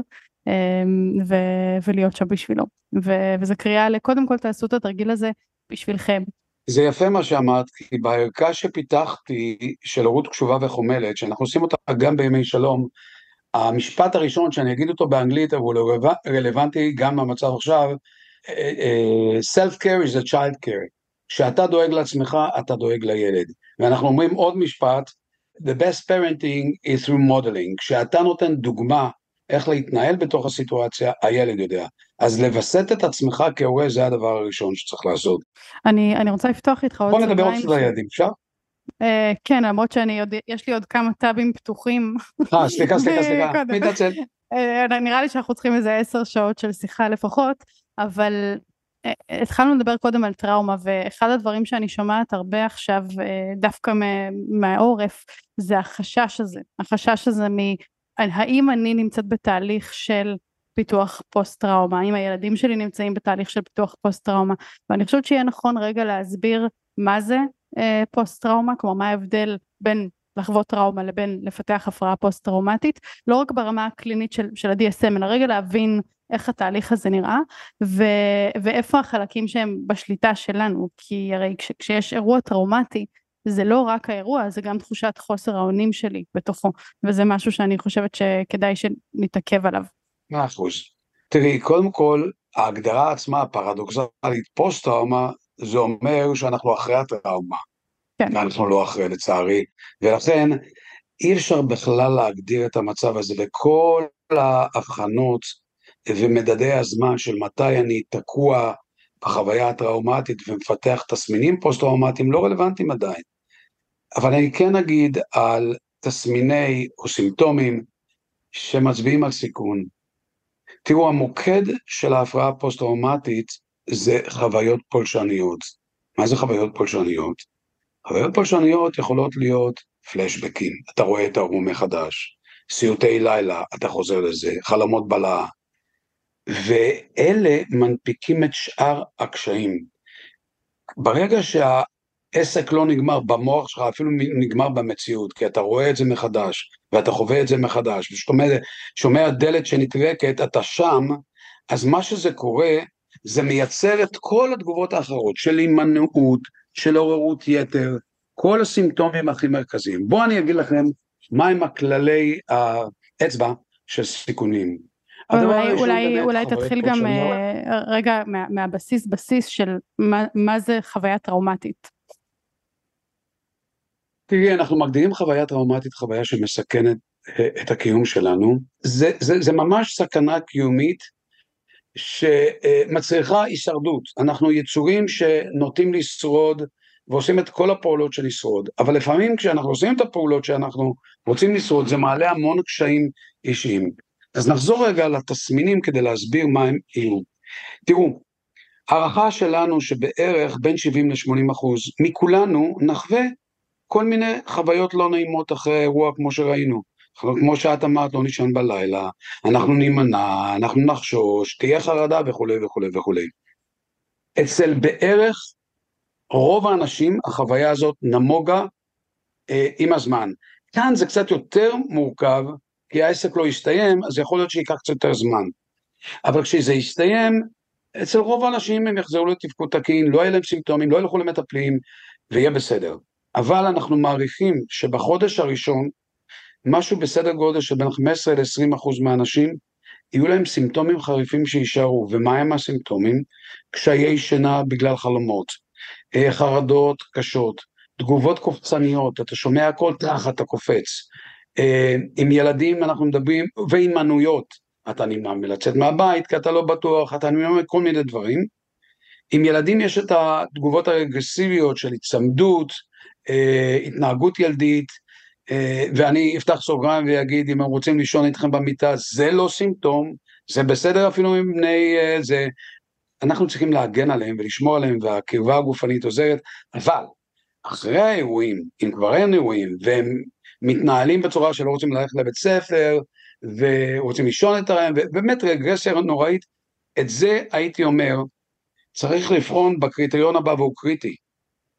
Speaker 1: ולהיות שם בשבילו, וזה קריאה לקודם כל תעשו את התרגיל הזה בשבילכם.
Speaker 2: זה יפה מה שאמרת, כי בערכה שפיתחתי של הורות קשובה וחומלת, שאנחנו עושים אותה גם בימי שלום, המשפט הראשון שאני אגיד אותו באנגלית, אבל הוא רלוונטי גם במצב עכשיו, self-care is a child care. כשאתה דואג לעצמך, אתה דואג לילד. ואנחנו אומרים עוד משפט, the best parenting is through modeling. כשאתה נותן דוגמה איך להתנהל בתוך הסיטואציה, הילד יודע. אז לבסט את עצמך כהורה, זה הדבר הראשון שצריך לעשות.
Speaker 1: אני רוצה לפתוח איתך עוד
Speaker 2: בוא נדבר עוד קצת לילדים, אפשר?
Speaker 1: כן, למרות יש לי עוד כמה טאבים פתוחים.
Speaker 2: סליחה, מתנצל.
Speaker 1: נראה לי שאנחנו צריכים איזה 10 שעות של שיחה לפחות, אבל התחלנו לדבר קודם על טראומה, ואחד הדברים שאני שומעת הרבה עכשיו, דווקא מהעורף, זה החשש הזה האם אני נמצאת בתהליך של פיתוח פוסט-טראומה, האם הילדים שלי נמצאים בתהליך של פיתוח פוסט-טראומה, ואני חושבת שיהיה נכון רגע להסביר מה זה פוסט-טראומה, כלומר מה ההבדל בין לחוות טראומה לבין לפתח הפרעה פוסט-טראומטית, לא רק ברמה הקלינית של ה-DSM, אלא רגע להבין איך התהליך הזה נראה, ואיפה החלקים שהם בשליטה שלנו, כי הרי כשיש אירוע טראומטי, זה לא רק האירוע, זה גם תחושת חוסר האונים שלי בתוכו, וזה משהו שאני חושבת שכדאי שנתעכב עליו.
Speaker 2: 100%. תראי, קודם כל, ההגדרה עצמה הפרדוקסלית פוסט-טראומה, זה אומר שאנחנו אחרי הטראומה,
Speaker 1: כן.
Speaker 2: ואנחנו לא אחרי לצערי, ולכן אי אפשר בכלל להגדיר את המצב הזה, וכל ההבחנות ומדדי הזמן של מתי אני תקוע בחוויה הטראומטית ומפתח תסמינים פוסט-טראומטיים לא רלוונטיים עדיין. אבל אני כן אגיד על תסמיני או סימפטומים שמצביעים על סיכון. תראו, המוקד של ההפרעה הפוסט-טראומטית זה חוויות פולשניות. מה זה חוויות פולשניות? חוויות פולשניות יכולות להיות פלשבקים, אתה רואה את הרום מחדש, סיוטי לילה, אתה חוזר לזה, חלומות בלעה, ואלה מנפיקים את שאר הקשיים. ברגע שהעסק לא נגמר במוח שלך, אפילו נגמר במציאות, כי אתה רואה את זה מחדש, ואתה חווה את זה מחדש, ושומע דלת שנטרקת, אתה שם, אז מה שזה קורה, זה מייצר את כל התגובות האחרות, של הימנעות, של עוררות יתר, כל הסימפטומים הכי מרכזיים. בואו אני אגיד לכם, מהם הכללי האצבע של סיכונים.
Speaker 1: אולי תתחיל גם רגע מהבסיס של מה זה חוויה טראומטית.
Speaker 2: תראי, אנחנו מגדירים חוויה טראומטית, חוויה שמסכנת את הקיום שלנו. זה ממש סכנה קיומית שמצריכה הישרדות. אנחנו יצורים שנוטים לשרוד ועושים את כל הפעולות של לשרוד, אבל לפעמים כשאנחנו עושים את הפעולות שאנחנו רוצים לשרוד, זה מעלה המון קשיים אישיים. אז נחזור רגע לתסמינים כדי להסביר מה הם יהיו. תראו, הערכה שלנו שבערך בין 70-80% מכולנו נחווה כל מיני חוויות לא נעימות אחרי אירוע כמו שראינו. כמו שאת אמרת, לא נישן בלילה, אנחנו נימנע, אנחנו נחשוש, תהיה חרדה וכו' וכו' וכו'. אצל בערך רוב האנשים החוויה הזאת נמוגה עם הזמן. כאן זה קצת יותר מורכב, כי העסק לא יסתיים, אז יכול להיות שיקח קצת יותר זמן. אבל כשזה יסתיים, אצל רוב האנשים הם יחזרו לתפקוד תקין, לא יהיה להם סימפטומים, לא ילכו למטפלים, ויהיה בסדר. אבל אנחנו מעריכים שבחודש הראשון, משהו בסדר גודל של בין 15-20% מהאנשים, יהיו להם סימפטומים חריפים שישארו. ומה הם הסימפטומים? קשיי שינה בגלל חלומות, חרדות קשות, תגובות קופצניות, אתה שומע הכל אתה קופץ. עם ילדים אנחנו מדברים, והימנעויות, אתה נמנע מלצאת מהבית, כי אתה לא בטוח, אתה נמנע מכל מיני דברים. עם ילדים יש את התגובות הרגרסיביות של הצמדות, התנהגות ילדית, ואני אפתח סוגריים ויגיד, אם הם רוצים לישון איתכם במיטה, זה לא סימפטום, זה בסדר אפילו עם בני זה, אנחנו צריכים להגן עליהם ולשמור עליהם, והקרבה הגופנית עוזרת, אבל אחרי האירועים, אם כבר אין אירועים, והם מתנהלים בצורה שלא רוצים ללכת לבית ספר, ורוצים לישון את הרעם, ובאמת רגרסיה נוראית, את זה הייתי אומר, צריך לבחון בקריטריון הבא והוא קריטי.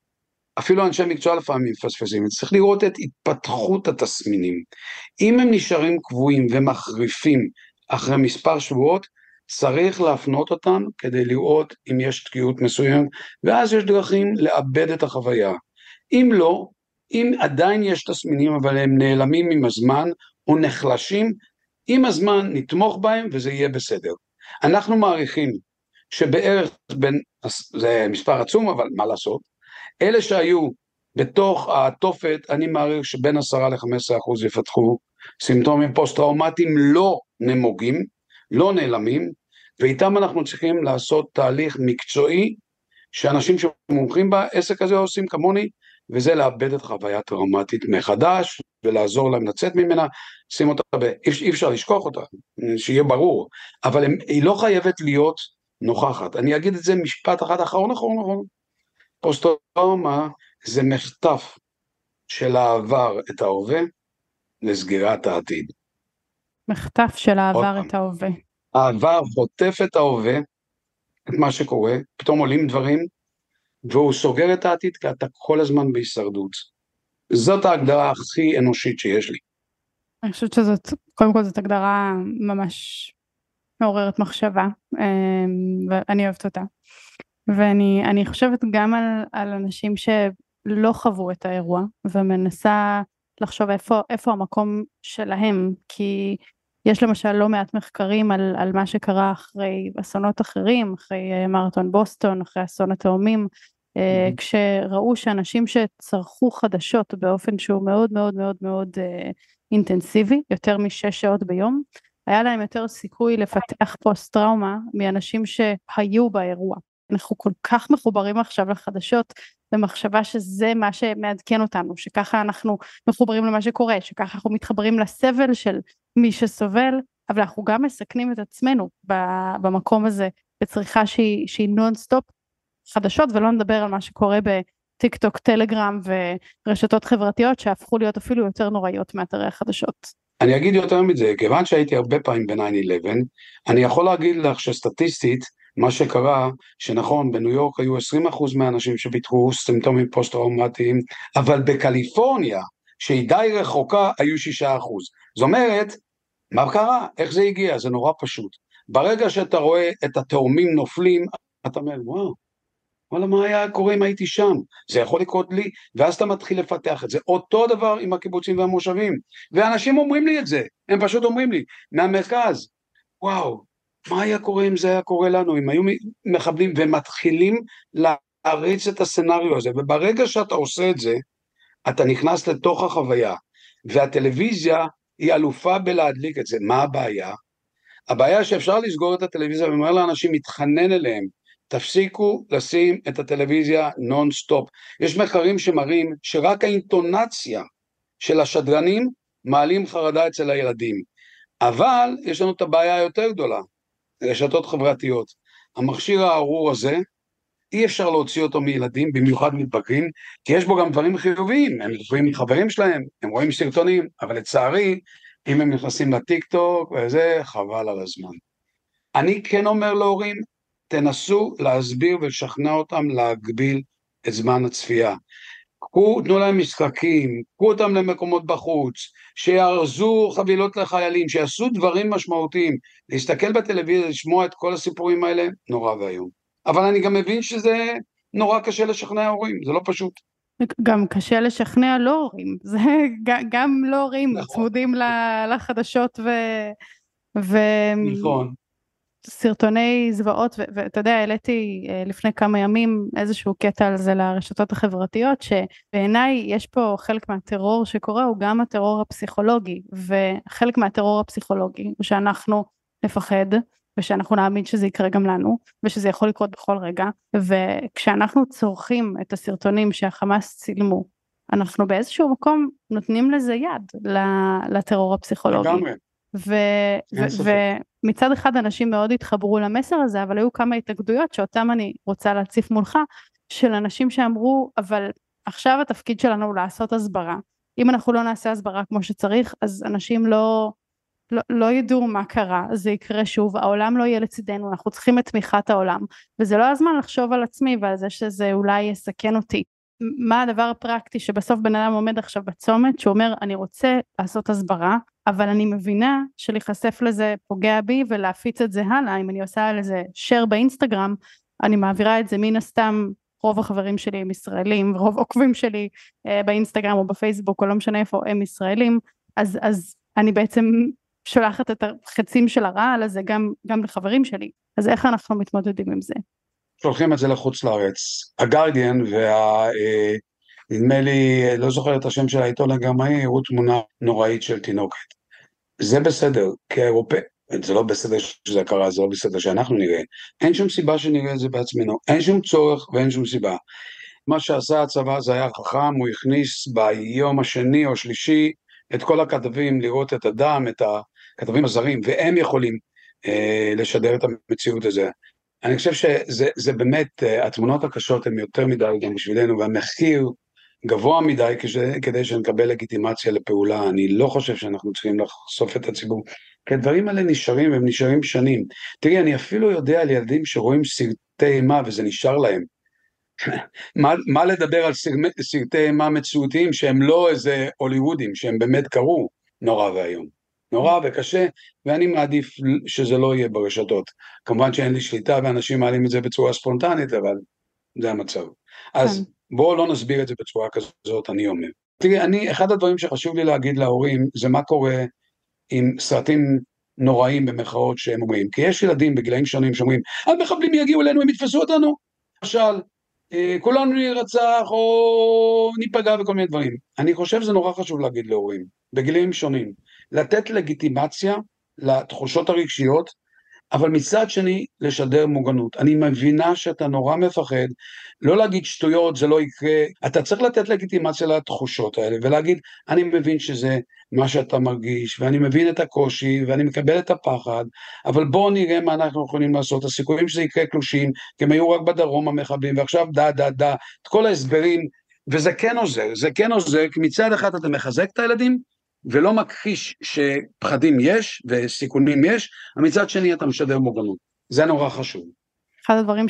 Speaker 2: אפילו אנשי מקצוע לפעמים מפספסים, צריך לראות את התפתחות התסמינים. אם הם נשארים קבועים ומחריפים אחרי מספר שבועות, צריך להפנות אותם כדי לראות אם יש תקיעות מסוים, ואז יש דרכים לאבד את החוויה. אם לא, אם עדיין יש תסמינים אבל הם נעלמים עם הזמן או נחלשים, עם הזמן נתמוך בהם וזה יהיה בסדר. אנחנו מעריכים שבערך זה מספר עצום, אבל מה לעשות? אלה שהיו בתוך התופת, אני מעריך שבין 10-15% יפתחו סימפטומים פוסט-טראומטיים לא נמוגים, לא נעלמים, ואיתם אנחנו צריכים לעשות תהליך מקצועי, שאנשים שמומחים בעסק הזה עושים כמוני, וזה לאבד את חוויה טראומטית מחדש, ולעזור להם לצאת ממנה, שים אותה, אי אפשר לשכוח אותה, שיהיה ברור, אבל היא לא חייבת להיות נוכחת. אני אגיד את זה משפט אחד אחרון. פוסט-טראומה זה מחטף של העבר את ההווה לסגירת העתיד.
Speaker 1: מחטף של העבר את ההווה.
Speaker 2: העבר חוטף את ההווה, את מה שקורה, פתאום עולים דברים, והוא סוגר את העתיד כי אתה כל הזמן בהישרדות. זאת ההגדרה הכי אנושית שיש לי.
Speaker 1: אני חושבת שזאת, קודם כל זאת הגדרה ממש מעוררת מחשבה, ואני אוהבת אותה. ואני חושבת גם על אנשים שלא חוו את האירוע, ומנסה לחשוב איפה המקום שלהם, כי יש למשל לא מעט מחקרים על מה שקרה אחרי אסונות אחרים, אחרי מרתון בוסטון, אחרי אסון התאומים, כשראו שאנשים שצרכו חדשות באופן שהוא מאוד מאוד מאוד מאוד אינטנסיבי, יותר מ6 שעות ביום, היה להם יותר סיכוי לפתח פוסט טראומה מאנשים שהיו באירוע. אנחנו כל כך מחוברים עכשיו לחדשות, במחשבה שזה מה שמעדכן אותנו, שככה אנחנו מחוברים למה שקורה, שככה אנחנו מתחברים לסבל של מי שסובל, אבל אנחנו גם מסכנים את עצמנו במקום הזה, בצריכה שהיא נון-סטופ חדשות, ולא נדבר על מה שקורה בטיק טוק, טלגרם ורשתות חברתיות, שהפכו להיות אפילו יותר נוראיות מאתרי החדשות.
Speaker 2: אני אגיד יותר מזה, כיוון שהייתי הרבה פעמים ב-9/11, אני יכול להגיד לך שסטטיסטית, מה שקרה, שנכון, בניו יורק היו 20% מהאנשים שפיתחו סימפטומים פוסט-טראומטיים, אבל בקליפורניה, שהיא די רחוקה, היו 6%. זאת אומרת, מה קרה? איך זה הגיע? זה נורא פשוט. ברגע שאתה רואה את התאומים נופלים, אתה אומר, וואלה, מה היה קורה אם הייתי שם? זה יכול לקרות לי, ואז אתה מתחיל לפתח את זה. אותו דבר עם הקיבוצים והמושבים. ואנשים אומרים לי את זה, הם פשוט אומרים לי, מהמרכז, וואו, מה היה קורה אם זה היה קורה לנו? אם היו מחבלים ומתחילים להריץ את הסצנריו הזה, וברגע שאתה עושה את זה, אתה נכנס לתוך החוויה, והטלוויזיה היא אלופה בלהדליק את זה. מה הבעיה? הבעיה שאפשר לסגור את הטלוויזיה, ואומר לאנשים, מתחנן אליהם, תפסיקו לשים את הטלוויזיה נון-סטופ. יש מחקרים שמראים שרק האינטונציה של השדרנים מעלים חרדה אצל הילדים. אבל יש לנו את הבעיה היותר גדולה, רשתות חברתיות. המכשיר הארור הזה, אי אפשר להוציא אותו מילדים, במיוחד מתבגרים, כי יש בו גם דברים חיוביים, הם רואים מחברים שלהם, הם רואים סרטונים, אבל לצערי, אם הם נכנסים לטיק טוק וזה, חבל על הזמן. אני כן אומר להורים, תנסו להסביר ולשכנע אותם להגביל את זמן הצפייה. תנו להם משחקים, קחו אותם למקומות בחוץ, שיארזו חבילות לחיילים, שיעשו דברים משמעותיים, להסתכל בטלוויזיה, לשמוע את כל הסיפורים האלה, נורא והיום. אבל אני גם מבין שזה נורא קשה לשכנע הורים, זה לא פשוט.
Speaker 1: גם קשה לשכנע לא הורים, זה גם לא הורים, צמודים לחדשות
Speaker 2: נכון.
Speaker 1: סרטוני זוועות, ואתה יודע, העליתי לפני כמה ימים איזשהו קטע על זה לרשתות החברתיות, שבעיניי יש פה חלק מהטרור שקורה, הוא גם הטרור הפסיכולוגי, וחלק מהטרור הפסיכולוגי הוא שאנחנו נפחד, ושאנחנו נאמין שזה יקרה גם לנו, ושזה יכול לקרות בכל רגע, וכשאנחנו צורכים את הסרטונים שהחמאס צילמו, אנחנו באיזשהו מקום נותנים לזה יד לטרור הפסיכולוגי.
Speaker 2: לגמרי.
Speaker 1: ומצד אחד אנשים מאוד התחברו למסר הזה, אבל היו כמה התאגדויות שאותם אני רוצה להציף מולך, של אנשים שאמרו, אבל עכשיו התפקיד שלנו הוא לעשות הסברה. אם אנחנו לא נעשה הסברה כמו שצריך, אז אנשים לא ידעו מה קרה, זה יקרה שוב, העולם לא יהיה לצידנו, אנחנו צריכים את תמיכת העולם, וזה לא הזמן לחשוב על עצמי ועל זה שזה אולי יסכן אותי. מה הדבר הפרקטי שבסוף בן אדם עומד עכשיו בצומת, שהוא אומר, אני רוצה לעשות הסברה, אבל אני מבינה שלהיחשף לזה פוגע בי, ולהפיץ את זה הלאה, אם אני עושה לזה share באינסטגרם, אני מעבירה את זה מן הסתם, רוב החברים שלי הם ישראלים, ורוב עוקבים שלי באינסטגרם או בפייסבוק, או לא משנה איפה הם ישראלים, אז אני בעצם שולחת את החצים של הרעל הזה גם לחברים שלי, אז איך אנחנו מתמודדים עם זה?
Speaker 2: שולחים את זה לחוץ לארץ. הגרדיאן נדמה לי, לא זוכר את השם של העיתון הגרמאי, הראו תמונה נוראית של תינוקת. זה בסדר, כאירופאי, זה לא בסדר שזה קרה, זה לא בסדר שאנחנו נראה. אין שום סיבה שנראה את זה בעצמנו, אין שום צורך ואין שום סיבה. מה שעשה הצבא זה היה חכם, הוא הכניס ביום השני או שלישי את כל הכתבים לראות את הדם, את הכתבים הזרים, והם יכולים לשדר את המציאות הזה. אני חושב שזה באמת, התמונות הקשות הן יותר מדי גם בשבילנו, והמחיר גבוה מדי כדי שנקבל לגיטימציה לפעולה. אני לא חושב שאנחנו צריכים לחשוף את הציבור, כי הדברים האלה נשארים, והם נשארים שנים. תראי, אני אפילו יודע על ילדים שרואים סרטי אימה וזה נשאר להם. מה לדבר על סרטי אימה מציאותיים שהם לא איזה הוליוודים, שהם באמת קרו נורא והיום. נורא וקשה, ואני מעדיף שזה לא יהיה ברשתות. כמובן שאין לי שליטה, ואנשים מעלים את זה בצורה ספונטנית, אבל זה המצב. אז בואו לא נסביר את זה בצורה כזאת, אני אומר. תראי, אחד הדברים שחשוב לי להגיד להורים, זה מה קורה עם סרטים נוראים במחאות שהם אומרים. כי יש ילדים בגילאים שונים שאומרים, המחבלים יגיעו אלינו, הם יתפסו אותנו. למשל, כולנו נרצח או ניפגע וכל מיני דברים. אני חושב שזה נורא חשוב להגיד להורים, בגילים שונים, לתת לגיטימציה לתחושות הרגשיות, אבל מצד שני לשדר מוגנות. אני מבינה שאתה נורא מפחד, לא להגיד שטויות, זה לא יקרה, אתה צריך לתת לגיטימציה לתחושות האלה, ולהגיד, אני מבין שזה מה שאתה מרגיש, ואני מבין את הקושי, ואני מקבל את הפחד, אבל בואו נראה מה אנחנו יכולים לעשות, הסיכויים שזה יקרה קלושים, כי הם היו רק בדרום המחבלים, ועכשיו את כל ההסברים, וזה כן עוזר, זה כן עוזר, כי מצד אחד אתה מחזק את הילדים, ולא מכחיש שפחדים יש וסיכונים יש, מצד שני אתה משדר מוגנות. זה נורא חשוב.
Speaker 1: אחד הדברים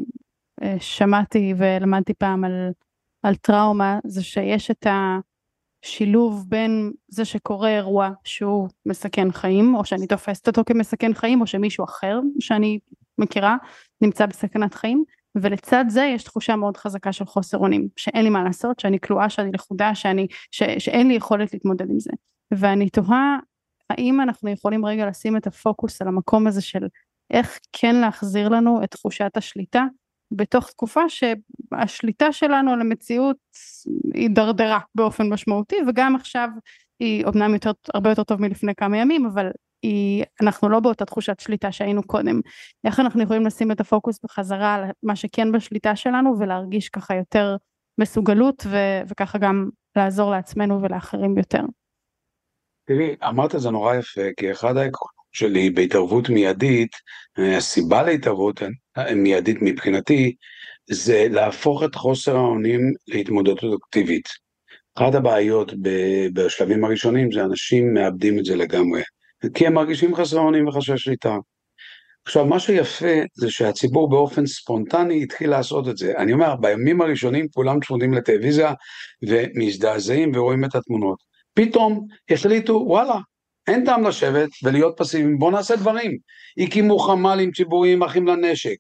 Speaker 1: ששמעתי ולמדתי פעם על טראומה, זה שיש את השילוב בין זה שקורה אירוע שהוא מסכן חיים, או שאני תופסת אותו כמסכן חיים, או שמישהו אחר שאני מכירה נמצא בסכנת חיים, ולצד זה יש תחושה מאוד חזקה של חוסר אונים, שאין לי מה לעשות, שאני כלואה, שאני לכודה, שאין לי יכולת להתמודד עם זה. ואני תוהה, האם אנחנו יכולים רגע לשים את הפוקוס על המקום הזה של איך כן להחזיר לנו את תחושת השליטה, בתוך תקופה שהשליטה שלנו על המציאות היא דרדרה באופן משמעותי, וגם עכשיו היא אומנם הרבה יותר טוב מלפני כמה ימים, אבל אנחנו לא באותה תחושת שליטה שהיינו קודם. איך אנחנו יכולים לשים את הפוקוס בחזרה על מה שכן בשליטה שלנו, ולהרגיש ככה יותר מסוגלות, וככה גם לעזור לעצמנו ולאחרים יותר.
Speaker 2: תראי, אמרת זה נורא יפה, כי אחד העקרונות שלי בהתערבות מיידית, הסיבה להתערבות מיידית מבחינתי, זה להפוך את חוסר האונים להתמודדות אקטיבית. אחת הבעיות בשלבים הראשונים זה אנשים מאבדים את זה לגמרי, כי הם מרגישים חסר אונים וחסר שליטה. עכשיו, מה שיפה זה שהציבור באופן ספונטני התחיל לעשות את זה. אני אומר, בימים הראשונים כולם צמודים לטלוויזיה ומזדעזעים ורואים את התמונות. פתאום החליטו, וואלה, אין טעם לשבת ולהיות פסיביים, בואו נעשה דברים. הקימו חמ"לים ציבוריים אחים לנשק,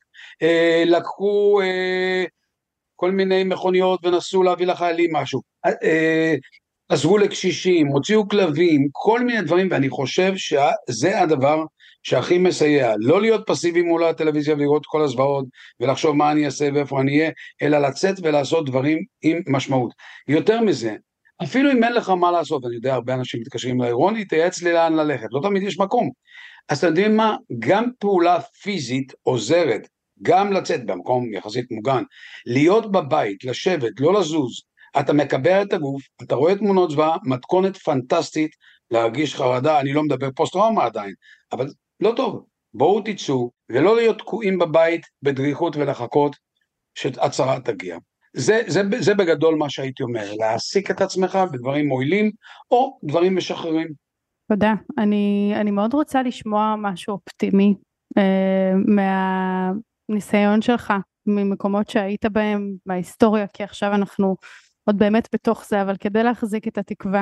Speaker 2: לקחו כל מיני מכוניות ונסו להביא לחיילים משהו, עזרו לקשישים, הוציאו כלבים, כל מיני דברים, ואני חושב שזה הדבר שהכי מסייע, לא להיות פסיבי מול הטלוויזיה ולראות כל הזוועות ולחשוב מה אני אעשה ואיפה אני אהיה, אלא לצאת ולעשות דברים עם משמעות. יותר מזה, אפילו אם אין לך מה לעשות, אני יודע, הרבה אנשים מתקשרים לאירוני, תייעץ לי לאן ללכת, לא תמיד יש מקום. אז אתם יודעים מה? גם פעולה פיזית עוזרת, גם לצאת במקום יחסית מוגן, להיות בבית, לשבת, לא לזוז, אתה מקבע את הגוף, אתה רואה תמונות זוועה, מתכונת פנטסטית להרגיש חרדה, אני לא מדבר פוסט-טראומה עדיין, אבל לא טוב, בואו תצאו, ולא להיות תקועים בבית בדריכות ולחכות שהצהרה תגיע. זה בגדול מה שהייתי אומר, להעסיק את עצמך בדברים מועילים, או דברים משחררים.
Speaker 1: תודה, אני מאוד רוצה לשמוע משהו אופטימי, מהניסיון שלך, ממקומות שהיית בהם, מההיסטוריה, כי עכשיו אנחנו עוד באמת בתוך זה, אבל כדי להחזיק את התקווה,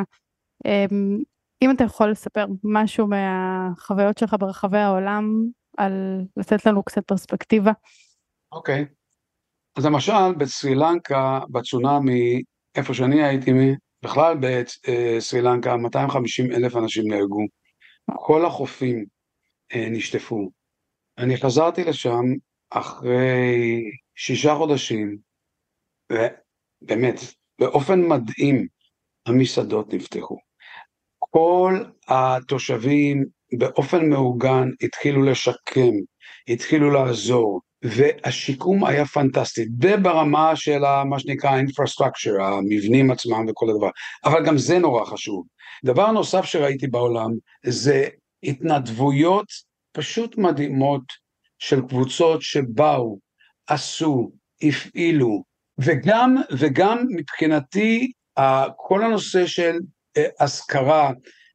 Speaker 1: אם אתה יכול לספר משהו מהחוויות שלך ברחבי העולם, על לתת לנו קצת פרספקטיבה.
Speaker 2: אוקיי. אז למשל, בסרי לנקה, בצונאמי, איפה שאני הייתי, בכלל בסרי לנקה, 250,000 אנשים נהרגו. כל החופים נשטפו. אני חזרתי לשם אחרי 6 חודשים, ובאמת, באופן מדהים, המסעדות נפתחו. כל התושבים באופן מאורגן התחילו לשקם, התחילו לעזור, והשיקום היה פנטסטי, ברמה של מה שנקרא infrastructure, המבנים עצמם וכל הדבר, אבל גם זה נורא חשוב. דבר נוסף שראיתי בעולם, זה התנדבויות פשוט מדהימות של קבוצות שבאו, עשו, הפעילו, וגם מבחינתי, כל הנושא של אזכרה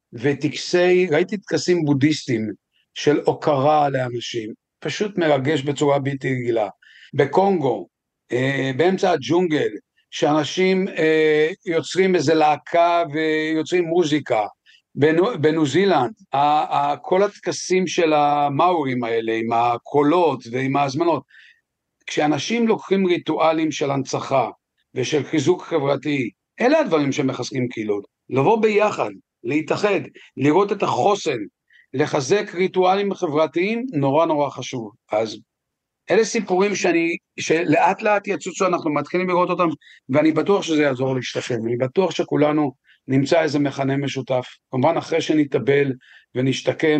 Speaker 2: וטקסי, ראיתי טקסים בודהיסטים של הוקרה לאנשים, פשוט מרגש בצורה בלתי רגילה. בקונגו, באמצע הג'ונגל, שאנשים יוצרים איזה להקה ויוצרים מוזיקה, בניו זילנד, כל הטקסים של המאורים האלה, עם הקולות ועם ההזמנות, כשאנשים לוקחים ריטואלים של הנצחה ושל חיזוק חברתי, אלה הדברים שמחזקים קהילות, לבוא ביחד, להתאחד, לראות את החוסן, לחזק ריטואלים חברתיים, נורא נורא חשוב. אז אלה סיפורים שלאט לאט יצוצו, אנחנו מתחילים לראות אותם, ואני בטוח שזה יעזור להשתפר, אני בטוח שכולנו נמצא איזה מכנה משותף, כמובן אחרי שנתאבל ונשתקם,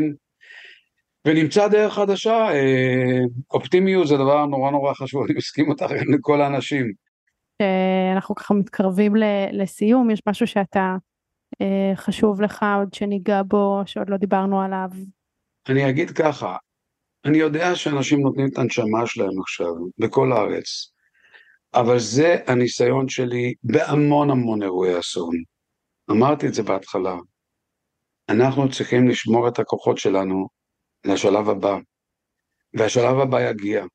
Speaker 2: ונמצא דרך חדשה. אופטימיות זה דבר נורא נורא חשוב, אני מסכים אותך לכל האנשים.
Speaker 1: אנחנו ככה מתקרבים לסיום, יש משהו שאתה חשוב לך עוד שניגע בו, שעוד לא דיברנו עליו?
Speaker 2: אני אגיד ככה, אני יודע שאנשים נותנים את הנשמה שלהם עכשיו, בכל הארץ, אבל זה הניסיון שלי בהמון המון אירועי אסון. אמרתי את זה בהתחלה, אנחנו צריכים לשמור את הכוחות שלנו לשלב הבא, והשלב הבא יגיע,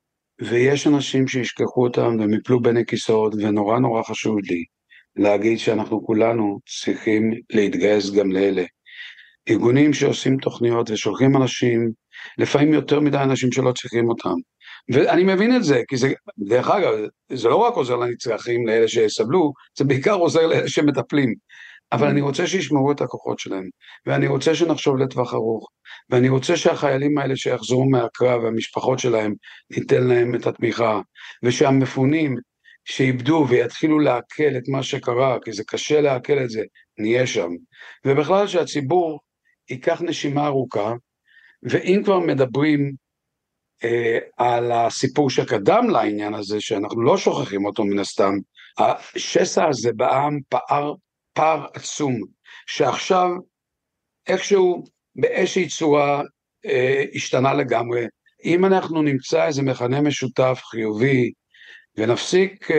Speaker 2: ויש אנשים שישכחו אותם והם יפלו בין הכיסאות, ונורא נורא חשוב לי להגיד שאנחנו כולנו צריכים להתגייס גם לאלה. ארגונים שעושים תוכניות ושולחים אנשים, לפעמים יותר מדי אנשים שלא צריכים אותם. ואני מבין את זה, כי זה, דרך אגב, זה לא רק עוזר לנצרכים, לאלה שסבלו, זה בעיקר עוזר לאלה שמטפלים. אבל אני רוצה שישמרו את הכוחות שלהם, ואני רוצה שנחשוב לטווח ארוך, ואני רוצה שהחיילים האלה שיחזרו מהקרב, והמשפחות שלהם, ניתן להם את התמיכה, ושהמפונים שאיבדו ויתחילו לעכל את מה שקרה, כי זה קשה לעכל את זה, נהיה שם. ובכלל שהציבור ייקח נשימה ארוכה, ואם כבר מדברים על הסיפור שקדם לעניין הזה, שאנחנו לא שוכחים אותו מן הסתם, השסע הזה בעם פער עצום, שעכשיו איכשהו באיזושהי צורה השתנה לגמרי. אם אנחנו נמצא איזה מכנה משותף חיובי, ונפסיק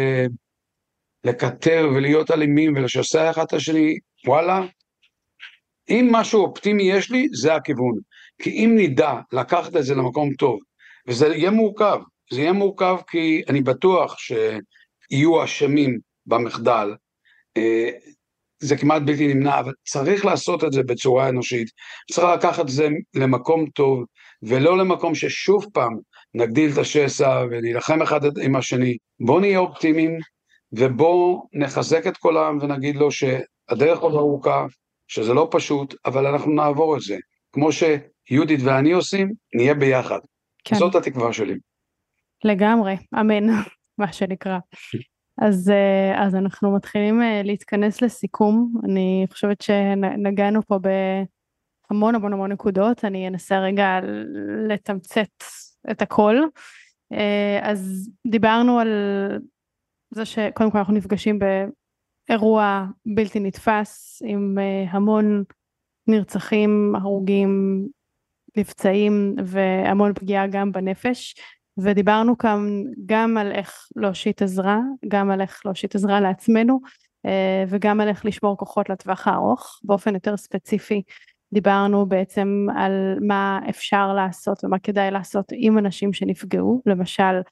Speaker 2: לקטר ולהיות אלימים ולשסע אחד את השני, וואלה, אם משהו אופטימי יש לי, זה הכיוון. כי אם נדע לקחת את זה למקום טוב, וזה יהיה מורכב, זה יהיה מורכב כי אני בטוח שיהיו אשמים במחדל, זה כמעט בלתי נמנע, אבל צריך לעשות את זה בצורה אנושית, צריך לקחת את זה למקום טוב, ולא למקום ששוב פעם נגדיל את השסע ונלחם אחד עם השני. בוא נהיה אופטימיים, ובוא נחזק את כל העם ונגיד לו שהדרך עוד ארוכה, שזה לא פשוט, אבל אנחנו נעבור את זה. כמו שיהודית ואני עושים, נהיה ביחד. כן. זאת התקווה שלי.
Speaker 1: לגמרי, אמן, מה שנקרא. אז אנחנו מתחילים להתכנס לסיכום. אני חושבת שנגענו פה בהמון המון המון נקודות. אני אנסה רגע לתמצת את הכל. אז דיברנו על זה שקודם כל אנחנו נפגשים באירוע בלתי נתפס, עם המון נרצחים, הרוגים, נפצעים והמון פגיעה גם בנפש. ודיברנו כאן גם על איך להושיט עזרה, גם על איך להושיט עזרה לעצמנו, וגם על איך לשמור כוחות לטווח הארוך. באופן יותר ספציפי, דיברנו בעצם על מה אפשר לעשות ומה כדאי לעשות עם אנשים שנפגעו, למשל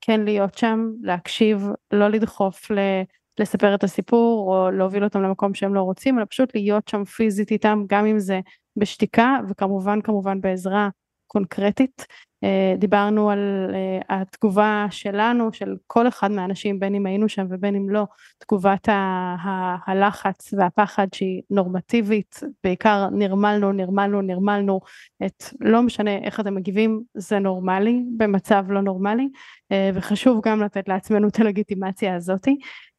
Speaker 1: כן להיות שם, להקשיב, לא לדחוף לספר את הסיפור, או להוביל אותם למקום שהם לא רוצים, אלא פשוט להיות שם פיזית איתם, גם אם זה בשתיקה, וכמובן בעזרה קונקרטית. דיברנו על התגובה שלנו, של כל אחד מהאנשים, בין אם היינו שם ובין אם לא, תגובת הלחץ והפחד שהיא נורמטיבית, בעיקר נרמלנו, לא משנה איך אתם מגיבים, זה נורמלי, במצב לא נורמלי, וחשוב גם לתת לעצמנו את הלגיטימציה הזאתי.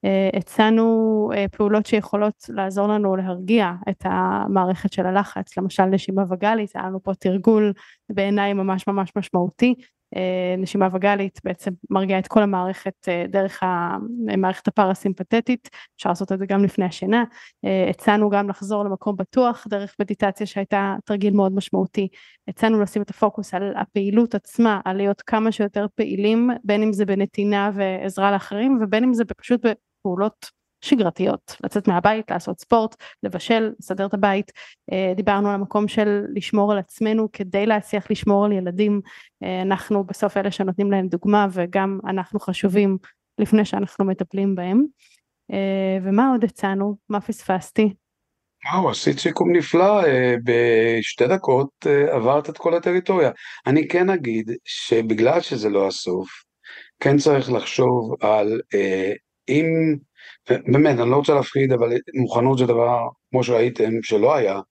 Speaker 1: הצענו פעולות שיכולות לעזור לנו להרגיע את המערכת של הלחץ, למשל נשימה וגלית, היה לנו פה תרגול בעיניי ממש משמעותי. נשימה וגלית בעצם מרגיעה את כל המערכת דרך המערכת הפרסימפטית, אפשר לעשות את זה גם לפני השינה. הצענו גם לחזור למקום בטוח דרך מדיטציה שהייתה תרגיל מאוד משמעותי. הצענו לשים את הפוקוס על הפעילות עצמה, על להיות כמה שיותר פעילים, בין אם זה בנתינה ועזרה לאחרים, ובין אם זה פשוט בפעולות שגרתיות, לצאת מהבית, לעשות ספורט, לבשל, לסדר את הבית. דיברנו על המקום של לשמור על עצמנו כדי להצליח לשמור על ילדים. אנחנו בסוף אלה שנותנים להם דוגמה, וגם אנחנו חשובים לפני שאנחנו מטפלים בהם. ומה עוד הצענו? מה פספסתי?
Speaker 2: וואו, עשית סיכום נפלא, בשתי דקות עברת את כל הטריטוריה. אני כן אגיד שבגלל שזה לא הסוף, כן צריך לחשוב על אם, באמת, אני לא רוצה להפחיד, אבל מוכנות זה דבר, כמו שראיתם, שלא היה,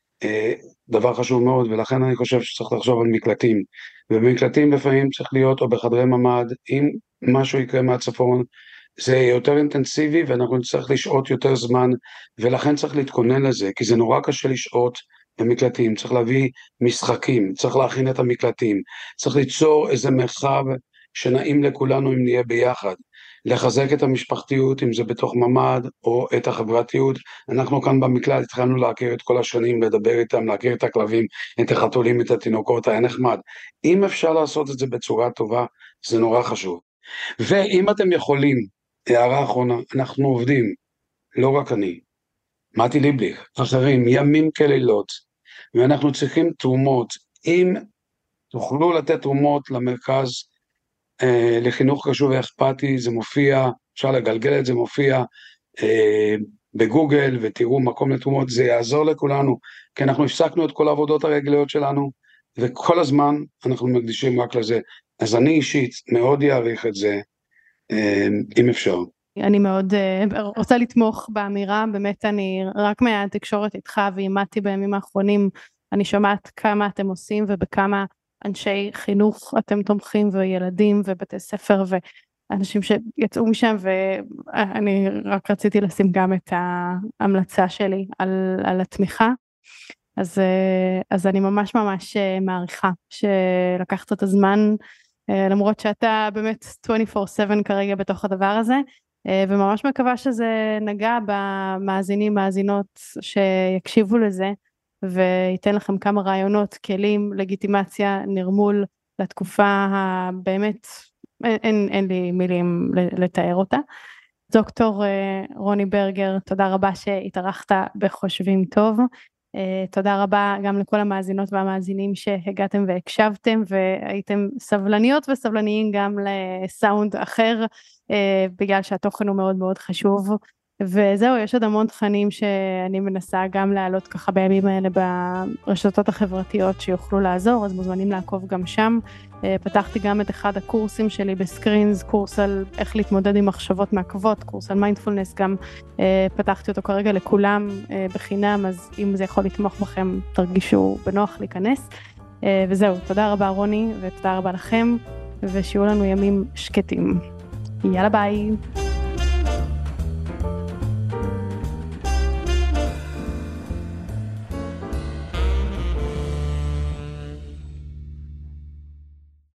Speaker 2: דבר חשוב מאוד, ולכן אני חושב שצריך לחשוב על מקלטים. ובמקלטים לפעמים צריך להיות, או בחדרי ממד, אם משהו יקרה מהצפון, זה יותר אינטנסיבי, ואנחנו נצטרך לשעות יותר זמן, ולכן צריך להתכונן לזה, כי זה נורא קשה לשעות במקלטים, צריך להביא משחקים, צריך להכין את המקלטים, צריך ליצור איזה מרחב שנעים לכולנו אם נהיה ביחד, לחזק את המשפחתיות, אם זה בתוך ממד, או את החברתיות. אנחנו כאן במקלט התחלנו להכיר את כל השנים, לדבר איתם, להכיר את הכלבים, את החתולים, את התינוקות, היה נחמד. אם אפשר לעשות את זה בצורה טובה, זה נורא חשוב. ואם אתם יכולים, הערה אחרונה, אנחנו עובדים, לא רק אני, מתי ליבליך, אחרים, ימים כלילות, ואנחנו צריכים תרומות. אם תוכלו לתת תרומות למרכז לחינוך קשוב ואכפתי, זה מופיע, אפשר לגלגל את זה, מופיע בגוגל, ותראו מקום לתרומות, זה יעזור לכולנו, כי אנחנו הפסקנו את כל העבודות הרגליות שלנו, וכל הזמן אנחנו מקדישים רק לזה. אז אני אישית מאוד יעריך את זה, אם אפשר.
Speaker 1: אני מאוד רוצה לתמוך באמירה, באמת אני רק מהתקשורת איתך ואימתי בימים האחרונים, אני שומעת כמה אתם עושים ובכמה אנשי חינוך אתם תומכים, וילדים ובתי ספר ואנשים שיצאו משם, ואני רק רציתי לשים גם את ההמלצה שלי על התמיכה. אז אני ממש מעריכה שלקחת את הזמן, למרות שאתה באמת 24/7 כרגע בתוך הדבר הזה, וממש מקווה שזה נגע במאזינים, מאזינות שיקשיבו לזה, וייתן לכם כמה רעיונות, כלים, לגיטימציה, נרמול, לתקופה הבאמת, אין לי מילים לתאר אותה. דוקטור רוני ברגר, תודה רבה שהתארחת בחושבים טוב, תודה רבה גם לכל המאזינות והמאזינים שהגעתם והקשבתם, והייתם סבלניות וסבלניים גם לסאונד אחר, בגלל שהתוכן הוא מאוד מאוד חשוב. וזהו, יש עוד המון תכנים שאני מנסה גם להעלות ככה בימים האלה ברשתות החברתיות שיוכלו לעזור, אז מוזמנים לעקוב גם שם. פתחתי גם את אחד הקורסים שלי בסקרינס, קורס על איך להתמודד עם מחשבות מעכבות, קורס על מיינדפולנס, גם פתחתי אותו כרגע לכולם בחינם, אז אם זה יכול לתמוך בכם, תרגישו בנוח להיכנס. וזהו, תודה רבה רוני, ותודה רבה לכם, ושיהיו לנו ימים שקטים. יאללה ביי.